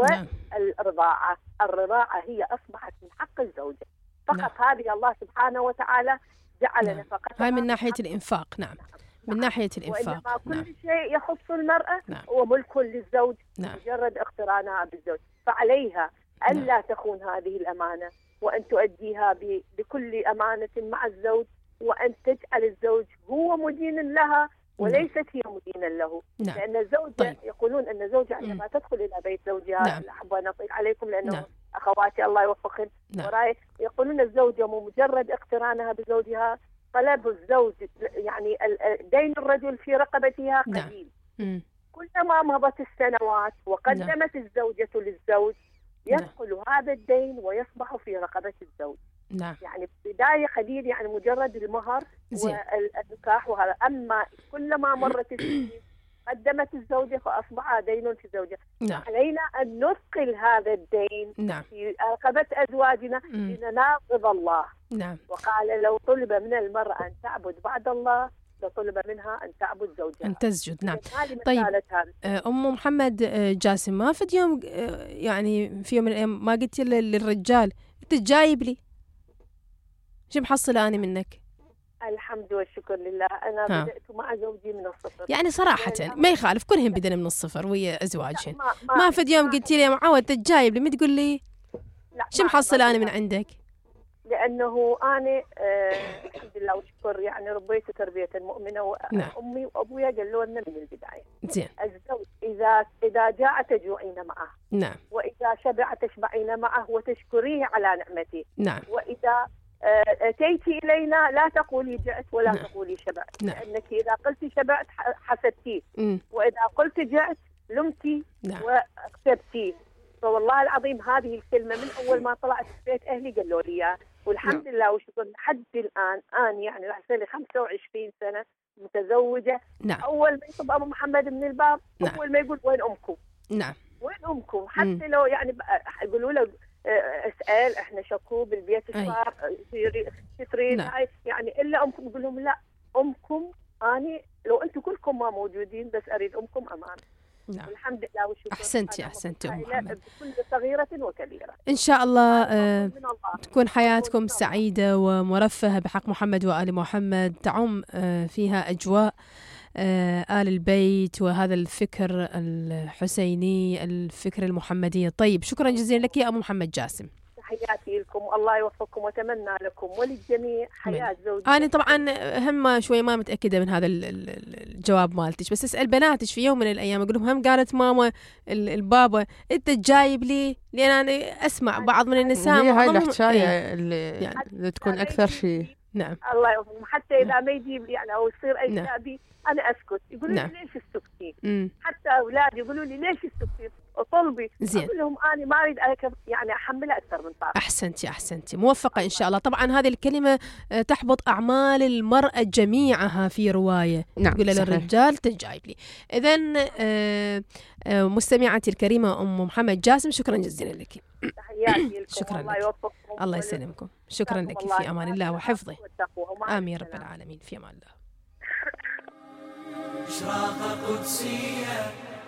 والرضاعة. الرضاعة هي أصبحت من حق الزوجة فقط. نعم. هذه الله سبحانه وتعالى جعل نعم. نفقتها. هاي من ناحية الإنفاق. نعم. من ناحية الإنفاق. وإنما كل نعم. شيء يخص المرأة نعم. هو ملك للزوج. نعم. مجرد اقترانها بالزوج، فعليها أن لا تخون هذه الأمانة، وأن تؤديها بكل أمانة مع الزوج، وأن تجعل الزوج هو مدين لها وليست هي مدينة له. نعم. لأن الزوجة طيب. يقولون أن الزوجة عندما تدخل إلى بيت زوجها، نعم. لا أحب أن أطيل عليكم لأنه نعم. أخواتي الله يوفقهن نعم. وراي، يقولون الزوجة مجرد اقترانها بزوجها طلب الزوج يعني دين الرجل في رقبتها قليل. نعم. كلما مضت السنوات وقدمت نعم. الزوجة للزوج يدخل نعم. هذا الدين ويصبح في رقبة الزوج. نعم. يعني بداية قليل، يعني مجرد المهر والنكاح وهذا. أما كلما مرت السنين قدمت الزوجة فأصبح دين في زوجها. نعم. علينا أن نثقل هذا الدين نعم. في رقبة أزواجنا لنناقض الله. نعم. وقال لو طلب من المرأة أن تعبد بعد الله لطلب منها أن تعبد زوجها، أن تسجد. نعم. طيب أم محمد جاسم، ما في يوم يعني في يوم من الأيام ما قلت للرجال أنت جايب لي شو محصلة أنا منك؟ الحمد والشكر لله. أنا ها. بدأت مع زوجي من الصفر. يعني صراحة ما يخالف، كلهم بدنا من الصفر ويا أزواجهن. ما, ما, ما في يوم قلت لي يا معود أنت جايب لي، ما تقول لي شو محصلة أنا من عندك؟ لأنه أنا آه الحمد لله والشكر يعني ربيت تربية مؤمنة، وأمي وأبويا قالوا لنا من البداية زين الزوج إذا إذا جاء تجوعين معه. نعم. وإذا شبع تشبعين معه وتشكريه على نعمته. نعم. وإذا أتيتي إلينا لا تقولي جعت ولا نعم. تقولي شبعت. نعم. لأنك إذا قلتي شبعت حسدتيه، وإذا قلت جعت لمتي نعم. واكتبتيه. فوالله العظيم هذه الكلمة من أول ما طلعت في بيت أهلي قالوا لي إياها، والحمد نعم. لله وشكرا لحد الآن. أنا يعني راح صار لي خمسة وعشرين سنة متزوجة. نعم. أول ما يطب أبو محمد من الباب نعم. أول ما يقول وين أمكم؟ نعم. وين أمكم؟ حتى مم. لو يعني يقولوا له اسأل احنا شكو بالبيت صار تريد نعم. يعني إلا أمكم، يقول لهم لا أمكم أني لو أنتم كلكم ما موجودين بس أريد أمكم أمام. نعم. الحمد لله والشكر. أحسنتي أحسنتي أم محمد. بكل صغيرة وكبيرة. إن شاء الله آه تكون حياتكم سعيدة ومرفهة بحق محمد وآل محمد، تعم آه فيها أجواء آه آل البيت وهذا الفكر الحسيني، الفكر المحمدي. طيب شكرا جزيلا لك يا أم محمد جاسم. تحياتي لكم والله يوفقكم واتمنى لكم وللجميع حياة زوجي. أنا طبعا هم شوي ما متأكدة من هذا الجواب مالتش، بس أسأل بناتش في يوم من الأيام أقول لهم هم قالت ماما البابا أنت جايب لي، لأن أنا أسمع بعض من النساء هي هاي الحكاية اللي, يعني اللي تكون أكثر شيء. نعم. الله يوفقكم. حتى إذا ما يجيب لي يعني أو يصير أي نعم. شيء أبي أنا أسكت، يقولوا نعم. لي ليش السكتين؟ مم. حتى أولادي يقولوا لي ليش السكتين؟ وطلبي زين. أقول لهم أنا ما أريد يعني أحملها أكثر من طاقتي. أحسنتي أحسنتي موفقة إن شاء الله. طبعا هذه الكلمة تحبط أعمال المرأة جميعها في رواية. نعم. تقول للرجال تجايب لي. إذن مستمعتي الكريمة أم محمد جاسم شكرا جزيلا لك. تحياتي لكم. شكرا الله لك. يوفقكم. الله يسلمكم. شكرا لك في أمان الله وحفظه. آمين رب العالمين. في أمان الله. إشراقة قدسية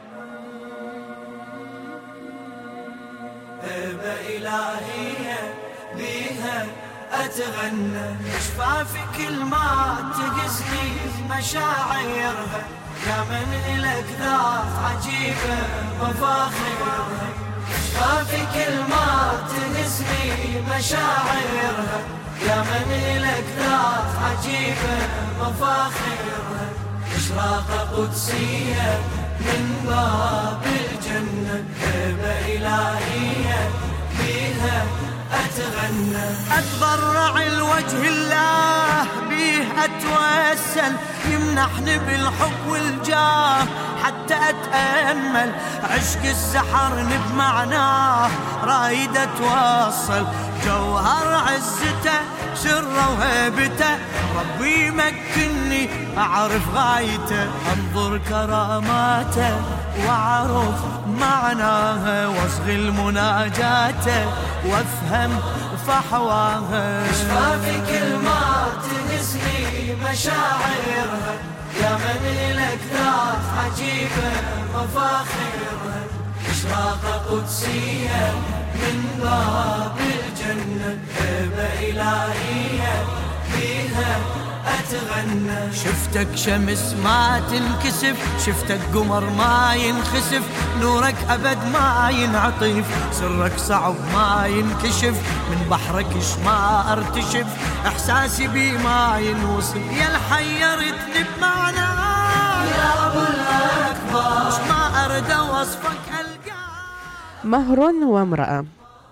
هبة إلهية بيها أتغنى، شفافي كل ما تقسني مشاعرها، يا من إلك ذات عجيبة مفاخرها، شفافي كل ما تقسني مشاعرها، يا من إلك ذات عجيبة مفاخرها، إشراقة قدسية من باب الجنة، هبة إلهية بيها أتغنى، أتضرع الوجه الله بيه أتوسل، يمنحني بالحب والجاه حتى أتأمل، عشق السحرني بمعناه رايد أتوصل، جوهر عزته سره وهيبته، ربي يمكنني أعرف غايته، أنظر كراماته وأعرف معناها، واصغي المناجاته وافهم فحواها، شفافي كل ما تنسني مشاعرها، يا من إلك ذات عجيبة مفاخرها، إشراقة قدسية من باب الجنة، هبة إلهية بيها أتغنى، شفتك شمس ما تنكسف، شفتك قمر ما ينخسف، نورك أبد ما ينعطف، سرك صعب ما ينكشف، من بحرك إش ما أرتشف، إحساسي بي ما ينوصف، يا الحيرتني بمعنى يا أبو الأكبر، إش ما أرد وصفك ألقى. مهر وامرأة،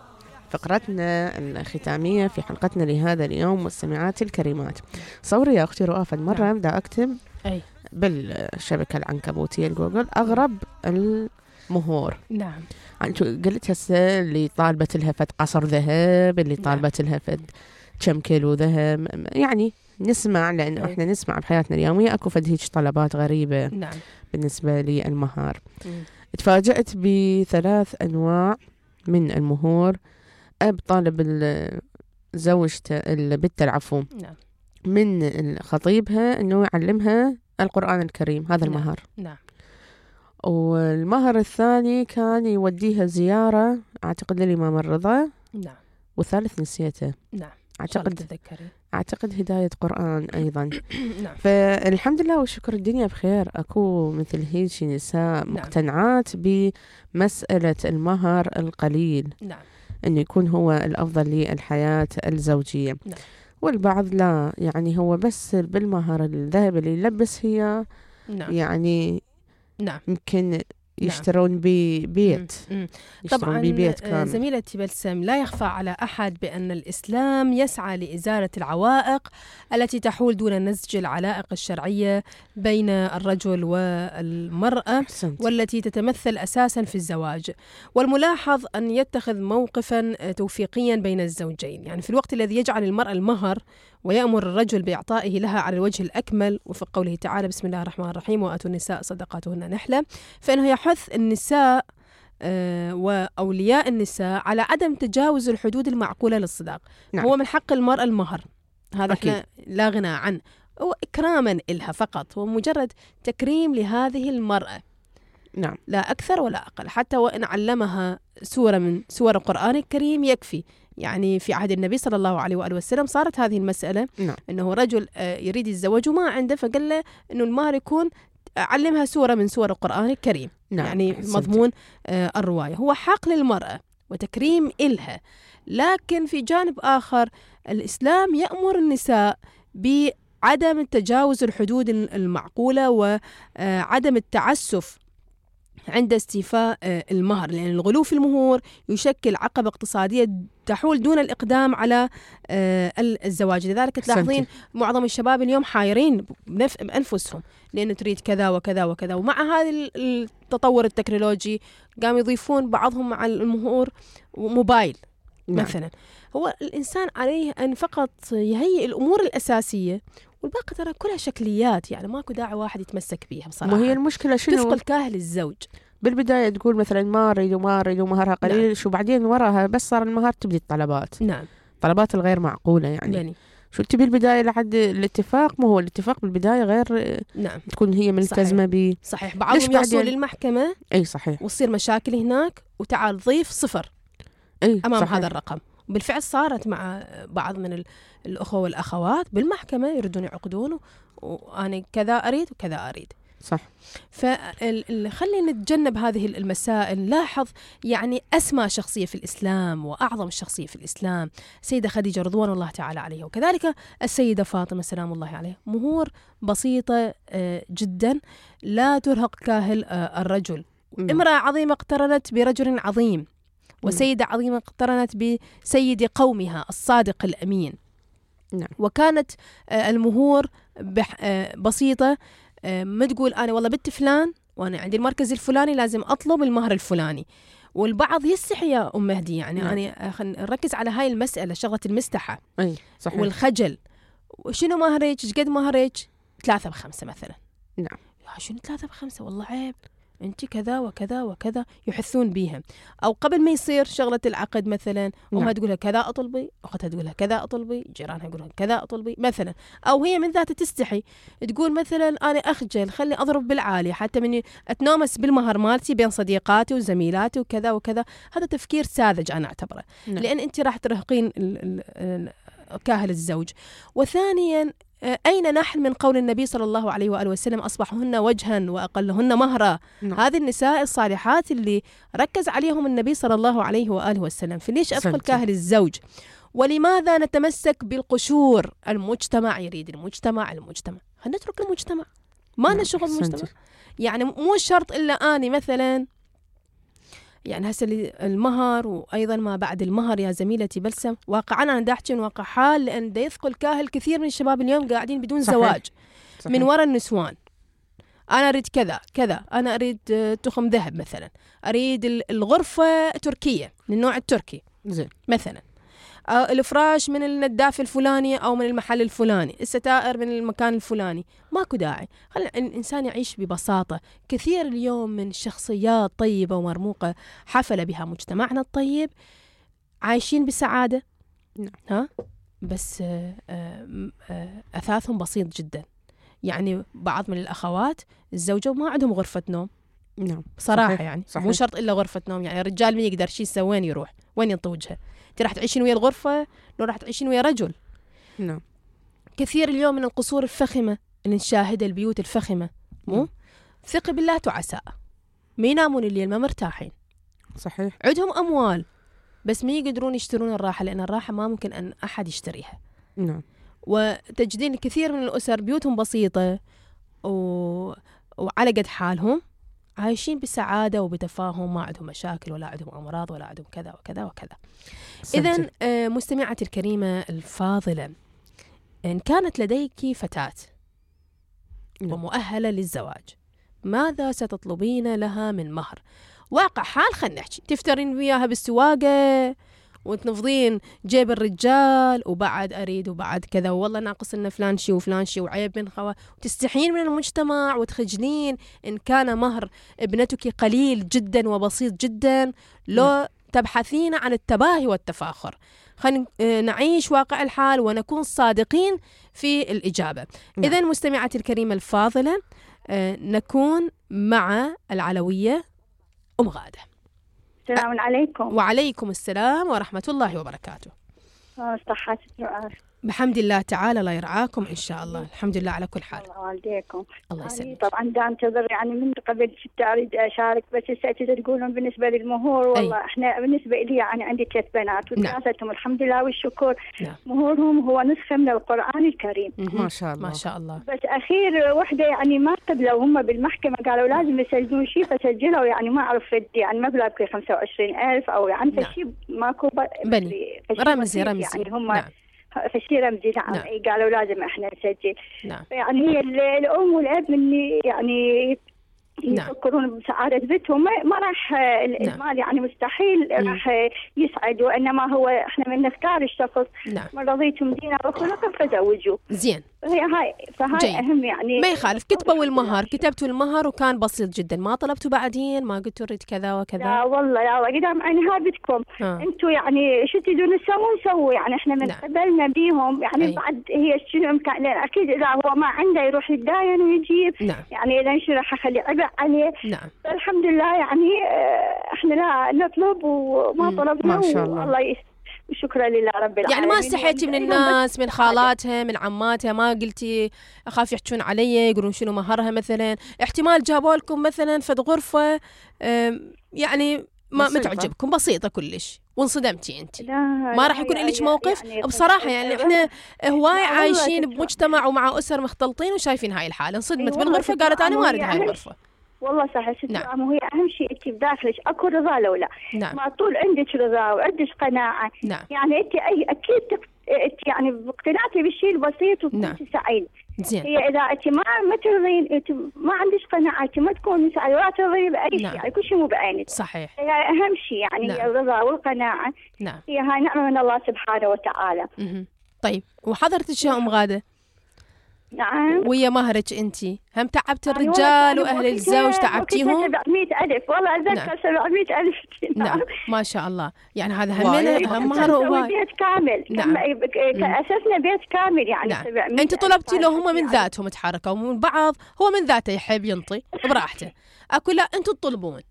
فقرتنا الختامية في حلقتنا لهذا اليوم مستمعاتي الكريمات. صوري يا أختي رؤى مرة نعم. بدأ أكتب أي. بالشبكة العنكبوتية الجوجل أغرب المهور. نعم. قلت هسه اللي طالبت لها فد قصر ذهب، اللي طالبت لها فد كم كيلو ذهب، يعني نسمع لأن إحنا نسمع بحياتنا اليومية أكو فد هيك طلبات غريبة. نعم. بالنسبة للمهار تفاجأت بثلاث أنواع من المهور. أب طالب زوجته البت العفو نعم. من خطيبها أنه يعلمها القرآن الكريم، هذا نعم. المهر. نعم. والمهر الثاني كان يوديها زيارة أعتقد للإمام الرضا. نعم. والثالث نسيته. نعم. أعتقد تذكري. أعتقد هداية قرآن أيضا. نعم. فالحمد لله والشكر الدنيا بخير، أكو مثل هيك نساء نعم. مقتنعات بمسألة المهر القليل، نعم. أنه يكون هو الأفضل للحياة الزوجية. نعم. والبعض لا، يعني هو بس بالمهر الذهب اللي يلبس هي نعم. يعني نعم. يمكن يشترون ببيت طبعا ببيت زميلتي بلسم، لا يخفى على أحد بأن الإسلام يسعى لإزالة العوائق التي تحول دون نسج العلائق الشرعية بين الرجل والمرأة والتي تتمثل أساسا في الزواج. والملاحظ أن يتخذ موقفا توفيقيا بين الزوجين، يعني في الوقت الذي يجعل المرأة المهر ويأمر الرجل بإعطائه لها على الوجه الأكمل وفق قوله تعالى بسم الله الرحمن الرحيم وآتوا النساء صدقاتهن نحلة، فإنه يحث النساء آه وأولياء النساء على عدم تجاوز الحدود المعقولة للصداق. نعم. هو من حق المرأة المهر، هذا احنا لا غنى عنه، هو إكراما إلها فقط، هو مجرد تكريم لهذه المرأة. نعم. لا أكثر ولا أقل، حتى وإن علمها سورة من سور القرآن الكريم يكفي. يعني في عهد النبي صلى الله عليه وآله وسلم صارت هذه المسألة. نعم. أنه رجل يريد الزواج وما عنده، فقال له أنه المهر يكون علمها سورة من سور القرآن الكريم. نعم. يعني مضمون الرواية هو حق للمرأة وتكريم إلها. لكن في جانب آخر الإسلام يأمر النساء بعدم تجاوز الحدود المعقولة وعدم التعسف عند استيفاء المهر، لأن الغلو في المهور يشكل عقبة اقتصادية تحول دون الإقدام على الزواج. لذلك تلاحظين معظم الشباب اليوم حايرين بأنفسهم لأنه تريد كذا وكذا وكذا، ومع هذا التطور التكنولوجي قام يضيفون بعضهم مع المهور موبايل. نعم. مثلا هو الإنسان عليه أن فقط يهيئ الأمور الأساسية والباقي ترى كلها شكليات، يعني ماكو داعي واحد يتمسك بيها بصراحة. وهي المشكلة شنو؟ تثقل كاهل الزوج. بالبداية تقول مثلا ما أريد وما أريد ومهرها قليل. نعم. شو بعدين وراها بس صار المهر تبدي الطلبات. نعم. طلبات الغير معقولة يعني. يعني. شو تبي البداية لحد الاتفاق؟ ما هو الاتفاق بالبداية غير. نعم. تكون هي ملتزمة ب. صحيح. بعضهم يوصلوا للمحكمة. أي صحيح. وتصير مشاكل هناك وتعال ضيف صفر. أي أمام صحيح. هذا الرقم. بالفعل صارت مع بعض من الأخوة والأخوات بالمحكمة يردون يعقدون وأنا كذا أريد وكذا أريد. صح. فخلينا نتجنب هذه المسائل. لاحظ يعني أسمى شخصية في الإسلام وأعظم الشخصية في الإسلام سيدة خديجة رضوان الله تعالى عليها، وكذلك السيدة فاطمة سلام الله عليها. مهور بسيطة جدا لا ترهق كاهل الرجل. امرأة عظيمة اقترنت برجل عظيم، وسيدة عظيمة اقترنت بسيد قومها الصادق الأمين. نعم. وكانت المهور بسيطة، ما تقول أنا والله بنت فلان وأنا عندي المركز الفلاني لازم أطلب المهر الفلاني. والبعض يستحي يا أم مهدي، يعني نعم. أنا نركز على هاي المسألة، شغلة المستحى. أي صحيح. والخجل. شنو مهرك؟ ايش قد مهرك؟ ثلاثة بخمسة مثلا. نعم. شنو ثلاثة بخمسة؟ والله عيب، أنت كذا وكذا وكذا، يحثون بيها. أو قبل ما يصير شغلة العقد مثلا أمها نعم. تقولها كذا أطلبي، أختها تقولها كذا أطلبي، جيرانها يقولها كذا أطلبي مثلا. أو هي من ذاتها تستحي تقول مثلا أنا أخجل خلي أضرب بالعالي حتى مني أتنامس بالمهر مالتي بين صديقاتي وزميلاتي وكذا وكذا. هذا تفكير ساذج أنا أعتبره. نعم. لأن أنت راح ترهقين كاهل الزوج. وثانيا أين نحن من قول النبي صلى الله عليه وآله وسلم أصبحهن وجها وأقلهن مهرا. نعم. هذه النساء الصالحات اللي ركز عليهم النبي صلى الله عليه وآله وسلم. فليش أدخل كاهل الزوج؟ ولماذا نتمسك بالقشور؟ المجتمع يريد المجتمع المجتمع خلينا نترك المجتمع، ما لنا شغل المجتمع. يعني مو شرط إلا أني مثلا يعني هسه المهر وأيضا ما بعد المهر يا زميلتي بلسم. واقعا أنا دا أحكي من واقع حال، لأن دا يثقل كاهل كثير من الشباب اليوم قاعدين بدون صحيح. زواج صحيح. من وراء النسوان. أنا أريد كذا كذا، أنا أريد تخم ذهب مثلا، أريد الغرفة تركية من النوع التركي زين مثلا، الفراش من النداف الفلاني أو من المحل الفلاني، الستائر من المكان الفلاني. ماكو داعي، خلي الإنسان يعيش ببساطة. كثير اليوم من شخصيات طيبة ومرموقة حفل بها مجتمعنا الطيب عايشين بسعادة. نعم. ها بس أثاثهم بسيط جدا. يعني بعض من الأخوات الزوجة ما عندهم غرفة نوم. نعم. صراحة صحيح. يعني صحيح. مو شرط إلا غرفة نوم. يعني الرجال ما يقدر شيء يسوي، وين يروح وين ينطي وجهه؟ انت راح تعيشين ويا الغرفة لو راح تعيشين ويا رجل. نعم. كثير اليوم من القصور الفخمة اللي نشاهدها، البيوت الفخمة مو ثق بالله تعساء، ما ينامون الليل ما مرتاحين. صحيح. عندهم أموال بس ما يقدرون يشترون الراحة، لأن الراحة ما ممكن أن أحد يشتريها. نعم. وتجدين كثير من الأسر بيوتهم بسيطة و... وعلى قد حالهم، عايشين بسعادة وبتفاهم، ما عندهم مشاكل ولا عندهم أمراض ولا عندهم كذا وكذا وكذا. إذن مستمعتي الكريمة الفاضلة، إن كانت لديك فتاة ومؤهلة للزواج، ماذا ستطلبين لها من مهر؟ واقع حال خلنا نحكي، تفترين وياها بالسواقة وتنفضين جيب الرجال وبعد أريد وبعد كذا والله ناقص لنا فلان شي وفلان شي وعيب من خوا، وتستحين من المجتمع وتخجلين إن كان مهر ابنتك قليل جدا وبسيط جدا، لو تبحثين عن التباهي والتفاخر. خلينا نعيش واقع الحال ونكون صادقين في الإجابة. إذن مستمعتي الكريمة الفاضلة، نكون مع العلوية أم غادة. السلام عليكم. وعليكم السلام ورحمة الله وبركاته. صحة بحمد الله تعالى، الله يرعاكم إن شاء الله. الحمد لله على كل حال. الله والديكم. الله يسلمك. طبعا دا انتظر يعني من قبل ست أريد أشارك، بس هسه تقولون بالنسبة للمهور، والله أي. احنا بالنسبة لي يعني عندي ثلاث بنات ودراستهم نعم. الحمد لله والشكر نعم. مهورهم هو نسخة من القرآن الكريم. ما شاء الله ما شاء الله. بس أخير وحدة يعني ما قبلوا هم بالمحكمة قالوا لازم يسجلون شيء، فسجلوا يعني ما أعرف يعني مبلغ كي خمسة وعشرين ألف أو يعني نعم. فشي ماكو بني رمزي رمزي يعني هم نعم. فشي رمزي نعم. نعم. قالوا لازم احنا نسجل نعم. يعني هي الام والاب من يعني يفكرون نعم. بسعادة بيتهم، ما راح المال نعم. يعني مستحيل م. راح يسعد، وإنما هو احنا من نختار الشخص نعم. من رضيتم دينه وخلقه فزوجوه. زين. هي هاي فهاي جيد. أهم يعني ما يخالف كتبوا المهر، كتبتوا المهر وكان بسيط جدا، ما طلبتوا بعدين ما قلتوا اريد كذا وكذا؟ لا والله لا قدام عيني هابتكم انتوا يعني شو تريدون تسوون سووا، يعني احنا من نعم. قبلنا بيهم يعني أي. بعد هي شنو امكان، لان اكيد اذا هو ما عنده يروح يتداين ويجيب نعم. يعني اذا شو راح اخلي عبء عليه نعم. فالحمد لله يعني احنا لا نطلب وما طلبنا ما شاء الله. والله يس... شكرا لله رب العالمين. يعني ما استحيتي من الناس من خالاتها من عماتها، ما قلتي اخاف يحجون علي يقولون شنو مهرها مثلا؟ احتمال جابوا لكم مثلا فد غرفه يعني ما متعجبكم بسيطه كلش وانصدمتي انت، ما راح يكون لك موقف يعني بصراحه. يعني احنا هواي عايشين بمجتمع ومع اسر مختلطين وشايفين هاي الحاله، انصدمت بالغرفه قالت انا ما اريد هاي الغرفه. والله صح ست نعم. وهي اهم شيء انت بداخلك اكو رضا لو لا نعم. ما طول عندك رضا وعندك قناعه نعم. يعني انت اي اكيد انت يعني اقتنعتي بالشيء البسيط وكنت نعم. سعيد. زين. هي اذا انت ما ما ترضين انت ما عندك قناعه انت ما تكوني سعيده ولا ترضين باي شيء نعم. يعني كل شيء مو بعينك. صحيح. هي اهم شيء يعني نعم. هي الرضا والقناعه نعم. هي هاي نعمه من الله سبحانه وتعالى. م- طيب وحضرتك يا ام غاده نعم ويا مهرك انتي هم تعبت الرجال واهل الزوج تعبتيهم؟ سبعمية ألف والله اتذكر نعم. سبعمية ألف نعم ما شاء الله. يعني هذا همنا هم مهر هو بيت كامل نعم. اسسنا بيت كامل يعني نعم. انت طلبتي له هم من ذاتهم تحركوا ومن بعض هو من ذاته يحب ينطي براحته، اكو لا انتم تطلبون.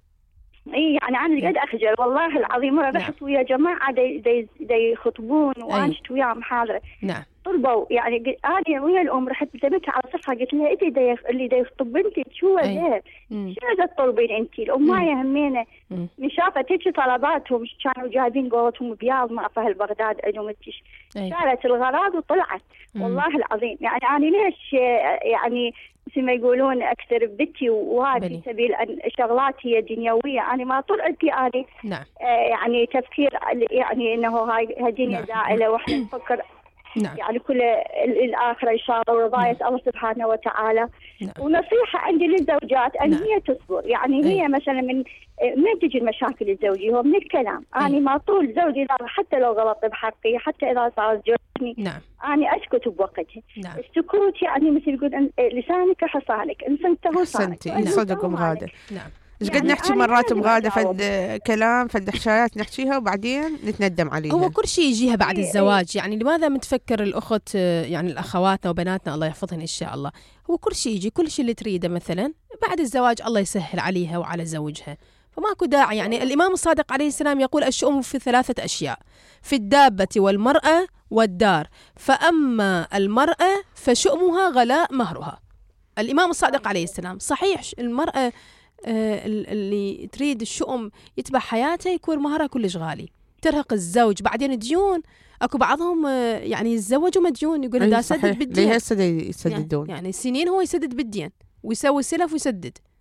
اي يعني انا قد اخجل والله العظيم مره رحت نعم. ويا جماعه دي دي, دي يخطبون وانا شفت وياهم حاضره نعم طلبوا يعني انا ويا الام رحت بتبتها على صفحه قلت لها انت دي اللي دي يخطب بنتي شو ذا شو ذا تطلبين انت؟ الام ما يهمينا من شافت هيك طلباتهم كانوا جايبين قولتهم بياض ما فهل بغداد عندهم شالت الغراض وطلعت مم. والله العظيم. يعني انا ليش يعني مثل ما يقولون اكثر بنتي وهذا في سبيل شغلات هي دنيويه، انا ما طول عندي انا نعم. آه يعني تفكير يعني انه هاي هالدنيا نعم. زائله واحنا نفكر نعم. يعني كل الآخرة إن شاء الله ورضاية نعم. الله سبحانه وتعالى نعم. ونصيحة عندي للزوجات أن نعم. هي تصبر يعني أي. هي مثلا من من تجي المشاكل الزوجية هو من الكلام أنا يعني ما طول زوجي حتى لو غلط بحقي حتى إذا صار جرحني نعم. أنا أسكت بوقتها نعم. السكوت يعني مثل يقول لسانك حصانك إن صنته صانك. أحسنتي صدقكم هذا نعم. ايش قد يعني نحكي مرات مغادة فد كلام فد حشايات نحكيها وبعدين نتندم عليها. هو كل شيء يجيها بعد الزواج. يعني لماذا متفكر الأخت يعني الأخواتنا وبناتنا الله يحفظهن إن شاء الله، هو كل شيء يجي كل شيء اللي تريده مثلا بعد الزواج الله يسهل عليها وعلى زوجها، فماكو داعي. يعني الإمام الصادق عليه السلام يقول الشؤم في ثلاثة أشياء في الدابة والمرأة والدار، فأما المرأة فشؤمها غلاء مهرها. الإمام الصادق عليه السلام صحيح المرأة آه اللي تريد الشؤم يتبع حياتها يكون مهرها كلش غالي، ترهق الزوج بعدين ديون. اكو بعضهم آه يعني يتزوجوا مديون يقول اذا سدد بالدين ليه هسه يسددون يعني, يعني سنين هو يسدد بالدين ويسوي سلف ويسدد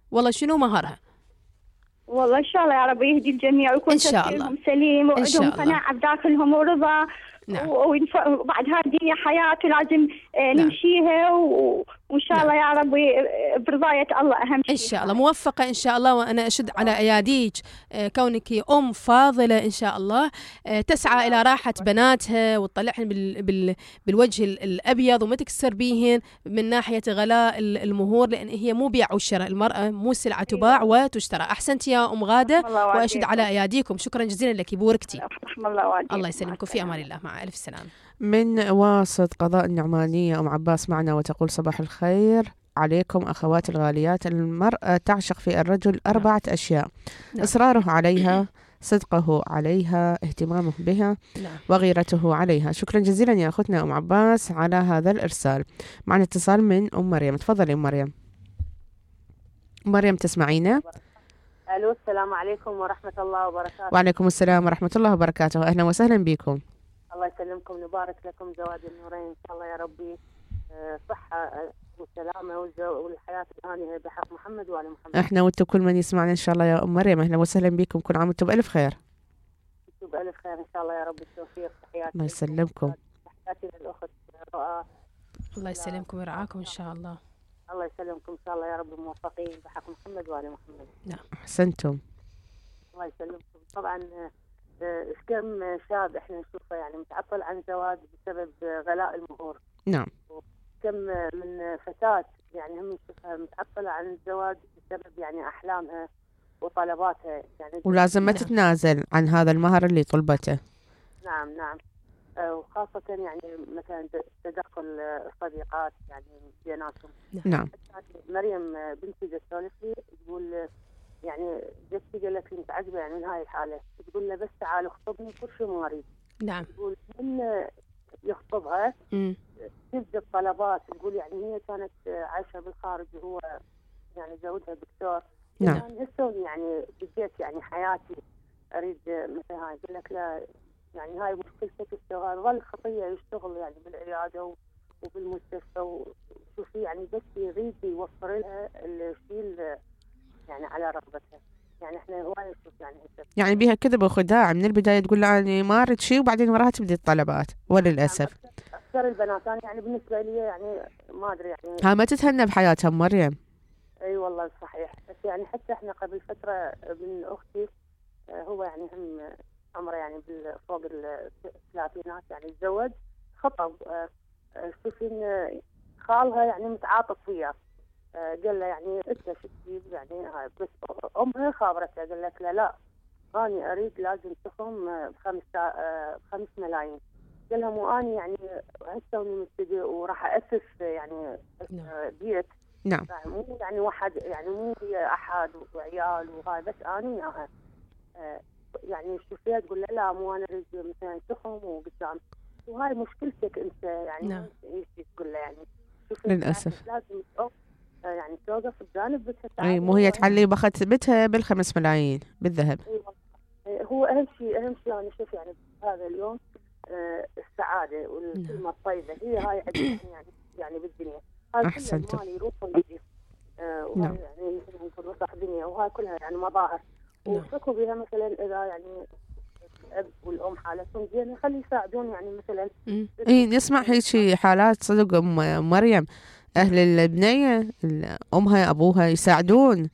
والله شنو مهرها؟ والله إن شاء الله يا رب يهدي الجميع ويكون تفكيرهم سليم وعندهم قناعة بداخلهم ورضا. نعم. وبعد هذه الدنيا حياة ولازم نعم. نمشيها و... وإن شاء الله نعم. يا رب برضاية الله أهم شيء. إن شاء الله موفقة إن شاء الله. وأنا أشد على أياديك كونك أم فاضلة إن شاء الله تسعى إلى راحة بناتها وتطلعهن بال... بال... بالوجه الأبيض وما تكسر بيهن من ناحية غلاء المهور، لأن هي مو بيع وشراء، المرأة مو سلعة تباع وتشترى. أحسنت يا أم غادة وأشد على أياديكم. شكرا جزيلا لك، بوركتي. الله يسلمكم، في أمان الله، مع ألف سلامة. من واسط قضاء النعمانية أم عباس معنا وتقول صباح الخير عليكم أخواتي الغاليات. المرأة تعشق في الرجل أربعة أشياء: نعم. إصراره عليها، صدقه عليها، اهتمامه بها، نعم. وغيرته عليها. شكرا جزيلا يا أختنا أم عباس على هذا الإرسال. معنا اتصال من أم مريم. تفضلي أم مريم. مريم تسمعينا؟ ألو، السلام عليكم ورحمة الله وبركاته. وعليكم السلام ورحمة الله وبركاته. أهلا وسهلا بكم. الله يسلمكم، نبارك لكم زواج النورين إن شاء الله يا ربي، صحة والسلامة والحياة الهانية بحق محمد وآل محمد. احنا وانتم كل من يسمعنا ان شاء الله يا ام مريم. اهلا وسهلا بكم، كل عام وانتم بألف خير. انتم بألف خير ان شاء الله يا رب. التوفيق. تحياتي. الله يسلمكم. تحياتي للأخت رؤى. الله يسلمكم ويرعاكم ان شاء الله. الله يسلمكم ان شاء الله يا رب، موفقين بحق محمد وآل محمد. نعم. احسنتم. الله يسلمكم. طبعا كم شاب احنا نشوفه يعني متعطل عن زواج بسبب غلاء المهور. نعم. كم من فتاة يعني هم نشوفها متعطلة عن الزواج بسبب يعني أحلامها وطلباتها يعني، ولازم ما تتنازل عن هذا المهر اللي طلبته. نعم نعم. آه وخاصة يعني مثلا تدخل الصديقات يعني بيناتهم. نعم. مريم بنتي تسولف لي تقول يعني جدتي قالت لي متعجبة يعني من هاي الحالة، تقول له بس تعال اخطبني كل شيء ما اريد. نعم. تقول من يخطبها تبدأ الطلبات، تقول يعني هي كانت عايشة بالخارج وهو يعني زوجها دكتور. نعم. يعني هسه يعني بديت يعني حياتي اريد مثل هاي، يقول لك لا يعني هاي مشكلتك الشغل، ظل خطية يشتغل يعني بالعيادة وبالمستشفى، وشوفي يعني بس يريد يوفر لها الشيء يعني على رغبتها. يعني احنا هواي نشوف يعني يعني بيها كذب وخداع من البداية، تقول لا أنا ما أريد شيء وبعدين وراها تبدي الطلبات. وللأسف أكثر البنات أنا يعني بالنسبة لي يعني ما أدري يعني ها ما تتهنى بحياتها مريم. أي والله صحيح. بس يعني حتى احنا قبل فترة من أختي هو يعني هم عمره يعني فوق الثلاثينات يعني تزوج خطب، شوفين خالها يعني متعاطف فيها، قال له يعني انت شو تجيب يعني هاي، بس امها خابرتها قال لك لا لا اني اريد لازم تخم بخمس بخمس ملايين. قال لها مو اني يعني هسه اني مبتدئ وراح اسس يعني بيت. نعم. مو يعني واحد يعني مو احد وعيال وهاي، بس اني وياها. يعني شوفيها تقول له لا مو انا اريد مثلا تخم وقدام، وهاي مشكلتك انت يعني. نعم. ايش تقول له يعني للاسف لازم يعني توقف بجانب بيتها. اي مو هي تعلي بخت بيتها بالخمس ملايين بالذهب. ايوه هو اهم شيء اهم شيء انا اشوف يعني هذا اليوم آه السعاده والكلمه الطيبه هي هاي عندنا يعني يعني بالدنيا. احسنت. المال يروح ويجي آه وهاي نعم. يعني مثل نقول وسخ دنيا وهاي كلها يعني مظاهر. نعم. وفكوا بها مثلا اذا يعني الاب والام حالتهم زين خلي يساعدون يعني مثلا. اي نسمع هيك حالات صدق ام مريم، أهل البنية أمها أبوها يساعدون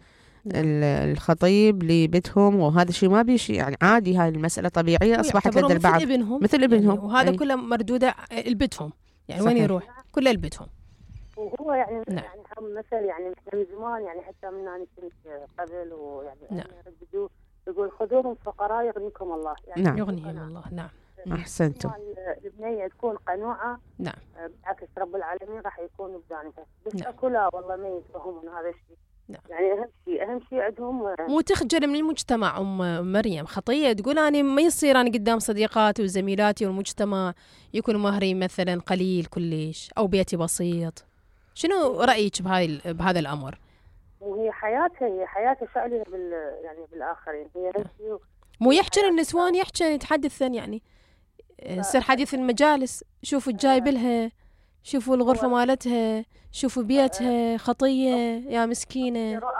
الخطيب لبيتهم، وهذا الشيء ما بيشي يعني عادي. هاي المسألة طبيعية أصبحت لدى البعض مثل ابنهم مثل ابنهم يعني، وهذا أي. كله مردودة لبيتهم يعني. صحيح. وين يروح كله لبيتهم. وهو يعني نعم. يعني مثل يعني من زمان يعني حتى من أنا كنت قبل ويعني نعم. يرددوا يقول خذوهم فقراء يغنيكم الله يعني. نعم. يغنيهم الله. نعم. أحسنتم. البنية تكون قنوعة. نعم. بالعكس رب العالمين راح يكون بجانبها. بس نعم. أكو لا والله ما يفهمون هذا الشيء. نعم. يعني أهم شيء أهم شيء عندهم مو تخجل من المجتمع أم مريم. خطية تقول أنا ما يصير أنا قدام صديقاتي وزميلاتي والمجتمع يكون مهري مثلا قليل كلش أو بيتي بسيط. شنو رأيك بهاي بهذا الأمر؟ وهي حياتها هي حياتها شغلها بال يعني بالآخرين. هي نعم. مو يحكي النسوان يحكي يتحدثن يعني يصير حديث المجالس. شوفوا الجايب لها، شوفوا الغرفة مالتها، شوفوا بيتها خطية يا مسكينة. رؤى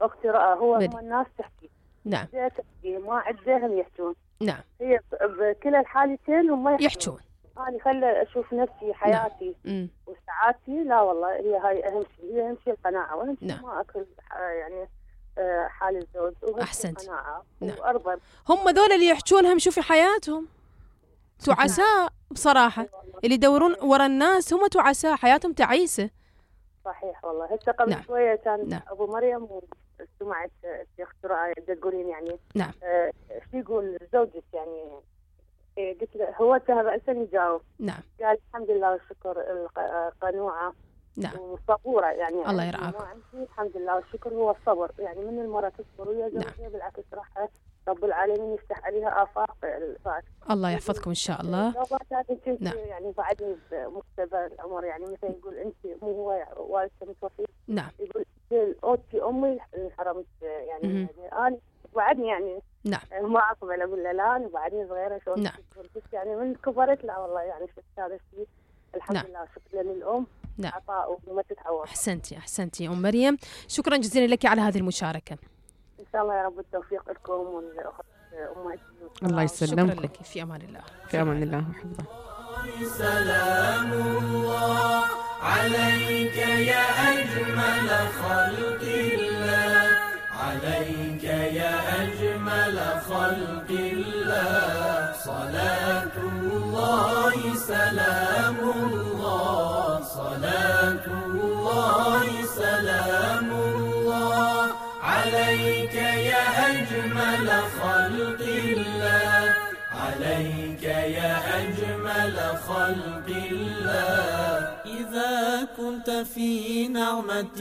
أختي رأى هو هم الناس تحكي. نعم. تحكي ما عندهم يحجون. نعم. هي بكل الحالتين هم يحجون. يحجون. أنا خلي أشوف نفسي حياتي نعم. وسعادتي. لا والله هي هاي أهم شيء، هي أهم شيء القناعة، وأهم شيء نعم. ما أكل يعني حال الزوج. أحسنت. نعم. وأرضى. هم ذول اللي يحجونهم شوفي حياتهم تعساء بصراحة، اللي يدورون ورا الناس هم تعساء، حياتهم تعيسة. صحيح والله. هسه قبل نعم. شوية كان نعم. أبو مريم وسمعت الشيخ رأى تقولين يعني نعم. آه شو يقول زوجك يعني إيه، قلت له هو تهب أسن يجاوب. نعم. قال الحمد لله والشكر القنوعة. نعم. وصبورة يعني. الله يرعاك. الحمد لله والشكر هو الصبر، يعني من المرأة تصبر ويا زوجها. نعم. بالعكس راح رب العالمين يفتح عليها آفاق الفات. الله يحفظكم إن شاء الله. نعم. يعني بعدني بمكتبة العمر يعني مثلا يقول أنت مو هو والدته متوفي. نعم. يقول أوتي أمي انحرمت يعني, يعني أنا بعدني يعني. نعم. ما أقبل أقول له لا أنا بعدني صغيرة شو. نعم. يعني من كبرت لا والله يعني شفت هذا الشيء الحمد نعم. لله شكرا للأم. نعم. عطاء وما تتعوض. أحسنتي أحسنتي أم مريم، شكرا جزيلا لك على هذه المشاركة. إن شاء الله يا رب التوفيق لكم والأخت أمهاتي. الله يسلمك. شكرا لك. في أمان الله. في أمان الله وحفظه. سلام الله عليك يا أجمل خلق الله، عليك يا أجمل خلق الله. صلاة الله سلام الله، صلاة الله سلام الله عليك يا أجمل خلق الله، عليك يا أجمل خلق الله. إذا كنت في نعمة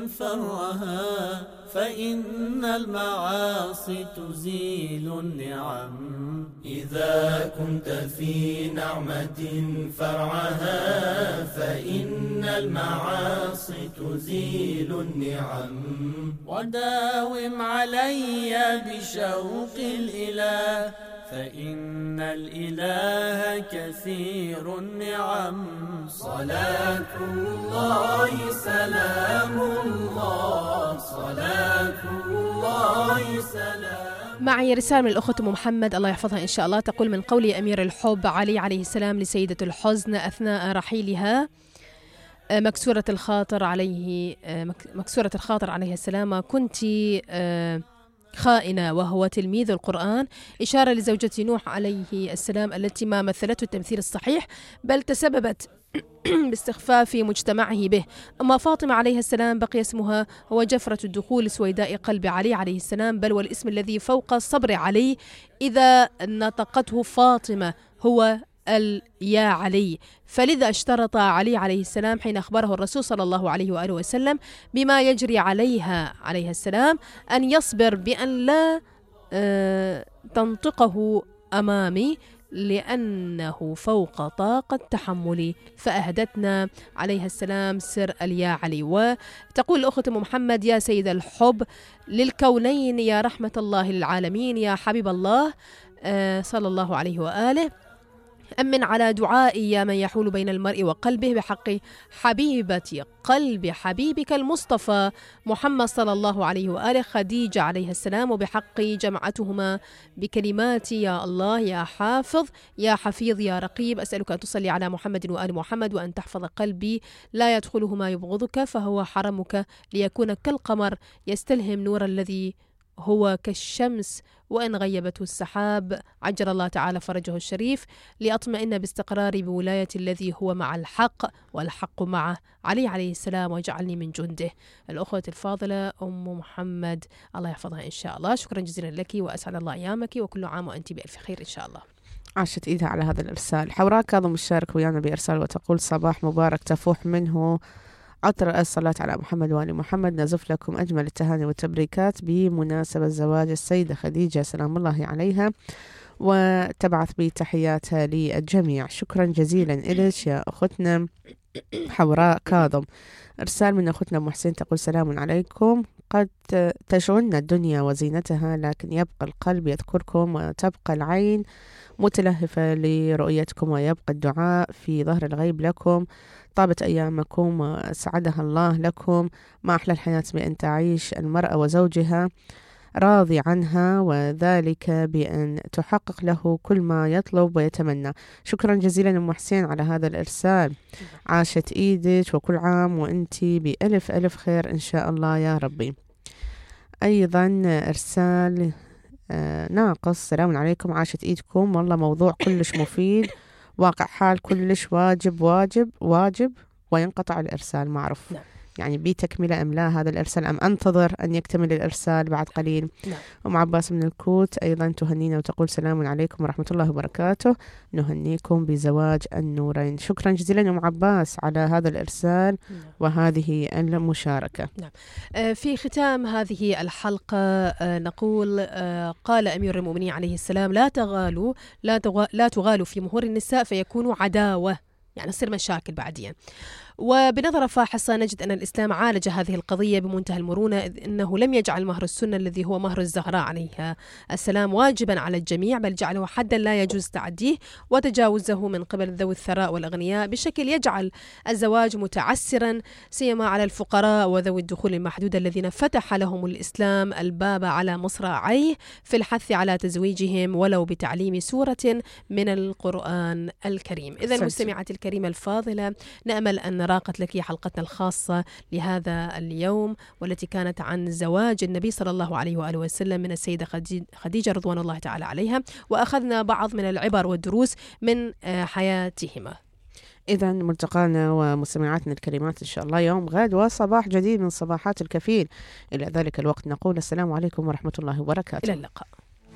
فرها فإن المعاصي تزيل النعم. إذا كنت في نعمة فرعها فإن المعاصي تزيل النعم. وداوم علي بشوق الإله فإن الإله كثير النعم. صلاة الله سلام الله، صلاة الله سلام. معي رسالة من الأخت أم محمد الله يحفظها إن شاء الله، تقول من قول أمير الحب علي عليه السلام لسيدة الحزن أثناء رحيلها مكسورة الخاطر عليه مكسورة الخاطر عليه السلام، كنت خائنة وهو تلميذ القرآن، إشارة لزوجة نوح عليه السلام التي ما مثلته التمثيل الصحيح بل تسببت باستخفاف مجتمعه به. أما فاطمة عليه السلام بقي اسمها هو جفرة الدخول سويداء قلب علي عليه السلام، بل والاسم الذي فوق صبر علي إذا نطقته فاطمة هو يا علي. فلذا اشترط علي عليه السلام حين أخبره الرسول صلى الله عليه وآله وسلم بما يجري عليها عليه السلام أن يصبر بأن لا آه تنطقه أمامي لأنه فوق طاقة تحملي، فأهدتنا عليها السلام سر اليا علي. وتقول الأخت محمد يا سيد الحب للكونين يا رحمة الله للعالمين يا حبيب الله آه صلى الله عليه وآله، أمن على دعائي يا من يحول بين المرء وقلبه بحق حبيبة قلب حبيبك المصطفى محمد صلى الله عليه وآله خديجة عليه السلام، وبحق جمعتهما بكلمات يا الله يا حافظ يا حفيظ يا رقيب. أسألك أن تصلي على محمد وآل محمد وأن تحفظ قلبي لا يدخله ما يبغضك فهو حرمك، ليكون كالقمر يستلهم نور الذي هو كالشمس وإن غيبته السحاب. عجل الله تعالى فرجه الشريف لأطمئن باستقراري بولاية الذي هو مع الحق والحق معه علي عليه السلام وجعلني من جنده. الأخوة الفاضلة أم محمد الله يحفظها إن شاء الله، شكرا جزيلا لك وأسعد الله أيامك وكل عام وأنت بألف خير إن شاء الله. عاشت إيدها على هذا الإرسال. حوراء كاظم مشارك ويانا بإرسال وتقول صباح مبارك تفوح منه عطر الصلاة على محمد وآل محمد، نزف لكم أجمل التهاني والتبريكات بمناسبة زواج السيدة خديجة سلام الله عليها، وتبعث بتحياتها للجميع. شكرا جزيلا إليك يا أختنا حوراء كاظم. إرسال من أختنا محسن تقول سلام عليكم، قد تشغلنا الدنيا وزينتها لكن يبقى القلب يذكركم وتبقى العين متلهفة لرؤيتكم ويبقى الدعاء في ظهر الغيب لكم. طابت أيامكم وسعدها الله لكم. ما أحلى الحياة بأن تعيش المرأة وزوجها راضي عنها، وذلك بأن تحقق له كل ما يطلب ويتمنى. شكرا جزيلا أم حسين على هذا الإرسال، عاشت إيدك وكل عام وأنتي بألف ألف خير إن شاء الله يا ربي. أيضا إرسال آه ناقص، السلام عليكم، عاشت إيدكم، والله موضوع كلش مفيد، واقع حال كلش، واجب واجب واجب. وينقطع الإرسال، معروف نعم. يعني بتكملة أم لا هذا الإرسال، أم أنتظر أن يكتمل الإرسال بعد قليل؟ نعم. أم عباس من الكوت أيضا تهنينا وتقول سلام عليكم ورحمة الله وبركاته، نهنيكم بزواج النورين. شكرا جزيلا أم عباس على هذا الإرسال نعم. وهذه المشاركة. نعم. في ختام هذه الحلقة نقول قال أمير المؤمنين عليه السلام لا تغالوا لا, تغ... لا تغالوا في مهور النساء فيكونوا عداوة، يعني تصير مشاكل بعدين. وبنظرة فاحصة نجد أن الإسلام عالج هذه القضية بمنتهى المرونة، إذ أنه لم يجعل مهر السنة الذي هو مهر الزهراء عليها السلام واجبا على الجميع، بل جعله حدا لا يجوز تعديه وتجاوزه من قبل ذوي الثراء والأغنياء بشكل يجعل الزواج متعسرا، سيما على الفقراء وذوي الدخول المحدودة الذين فتح لهم الإسلام الباب على مصراعيه في الحث على تزويجهم ولو بتعليم سورة من القرآن الكريم. إذا مستمعتي الكريمة الفاضلة، نأمل أن راقت لك حلقتنا الخاصة لهذا اليوم، والتي كانت عن زواج النبي صلى الله عليه وآله وسلم من السيدة خديجة رضوان الله تعالى عليها، وأخذنا بعض من العبر والدروس من حياتهما. إذا ملتقانا ومستمعاتنا الكريمات إن شاء الله يوم غد وصباح جديد من صباحات الكفيل. إلى ذلك الوقت نقول السلام عليكم ورحمة الله وبركاته. إلى اللقاء.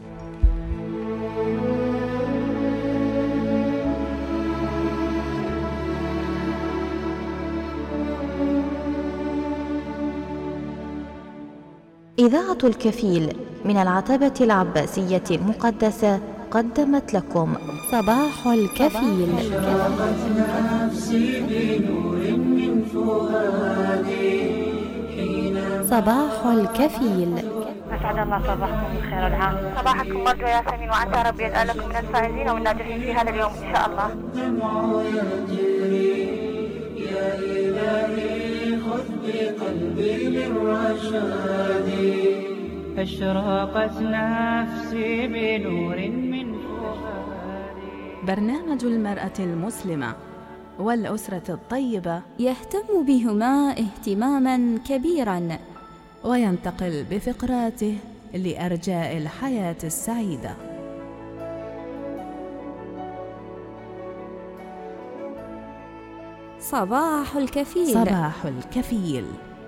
إذاعة الكفيل من العتبة العباسية المقدسة قدمت لكم صباح الكفيل. أشرقت نفسي بنور من فؤادي حين صباح الكفيل. أسعد الله صباحكم بالخير والعافية. صباحكم مرجو ياسمين، وعسى ربي يجعلكم من الفائزين والناجحين في هذا اليوم إن شاء الله. دمع يجري يا إلهي خذ بقلبي للرشاد. أشرقت نفسي بنور من فؤادي. برنامج المرأة المسلمة والأسرة الطيبة يهتم بهما اهتماما كبيرا، وينتقل بفقراته لأرجاء الحياة السعيدة. صباح الكفيل. صباح الكفيل.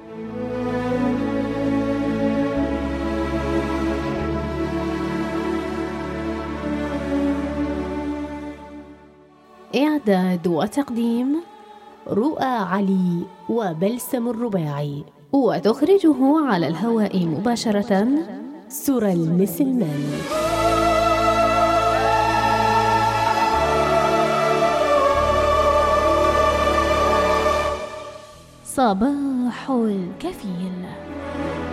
إعداد وتقديم رؤى علي وبلسم الرباعي، وتخرجه على الهواء مباشرة سرى المسلمان. صباح الكفيل.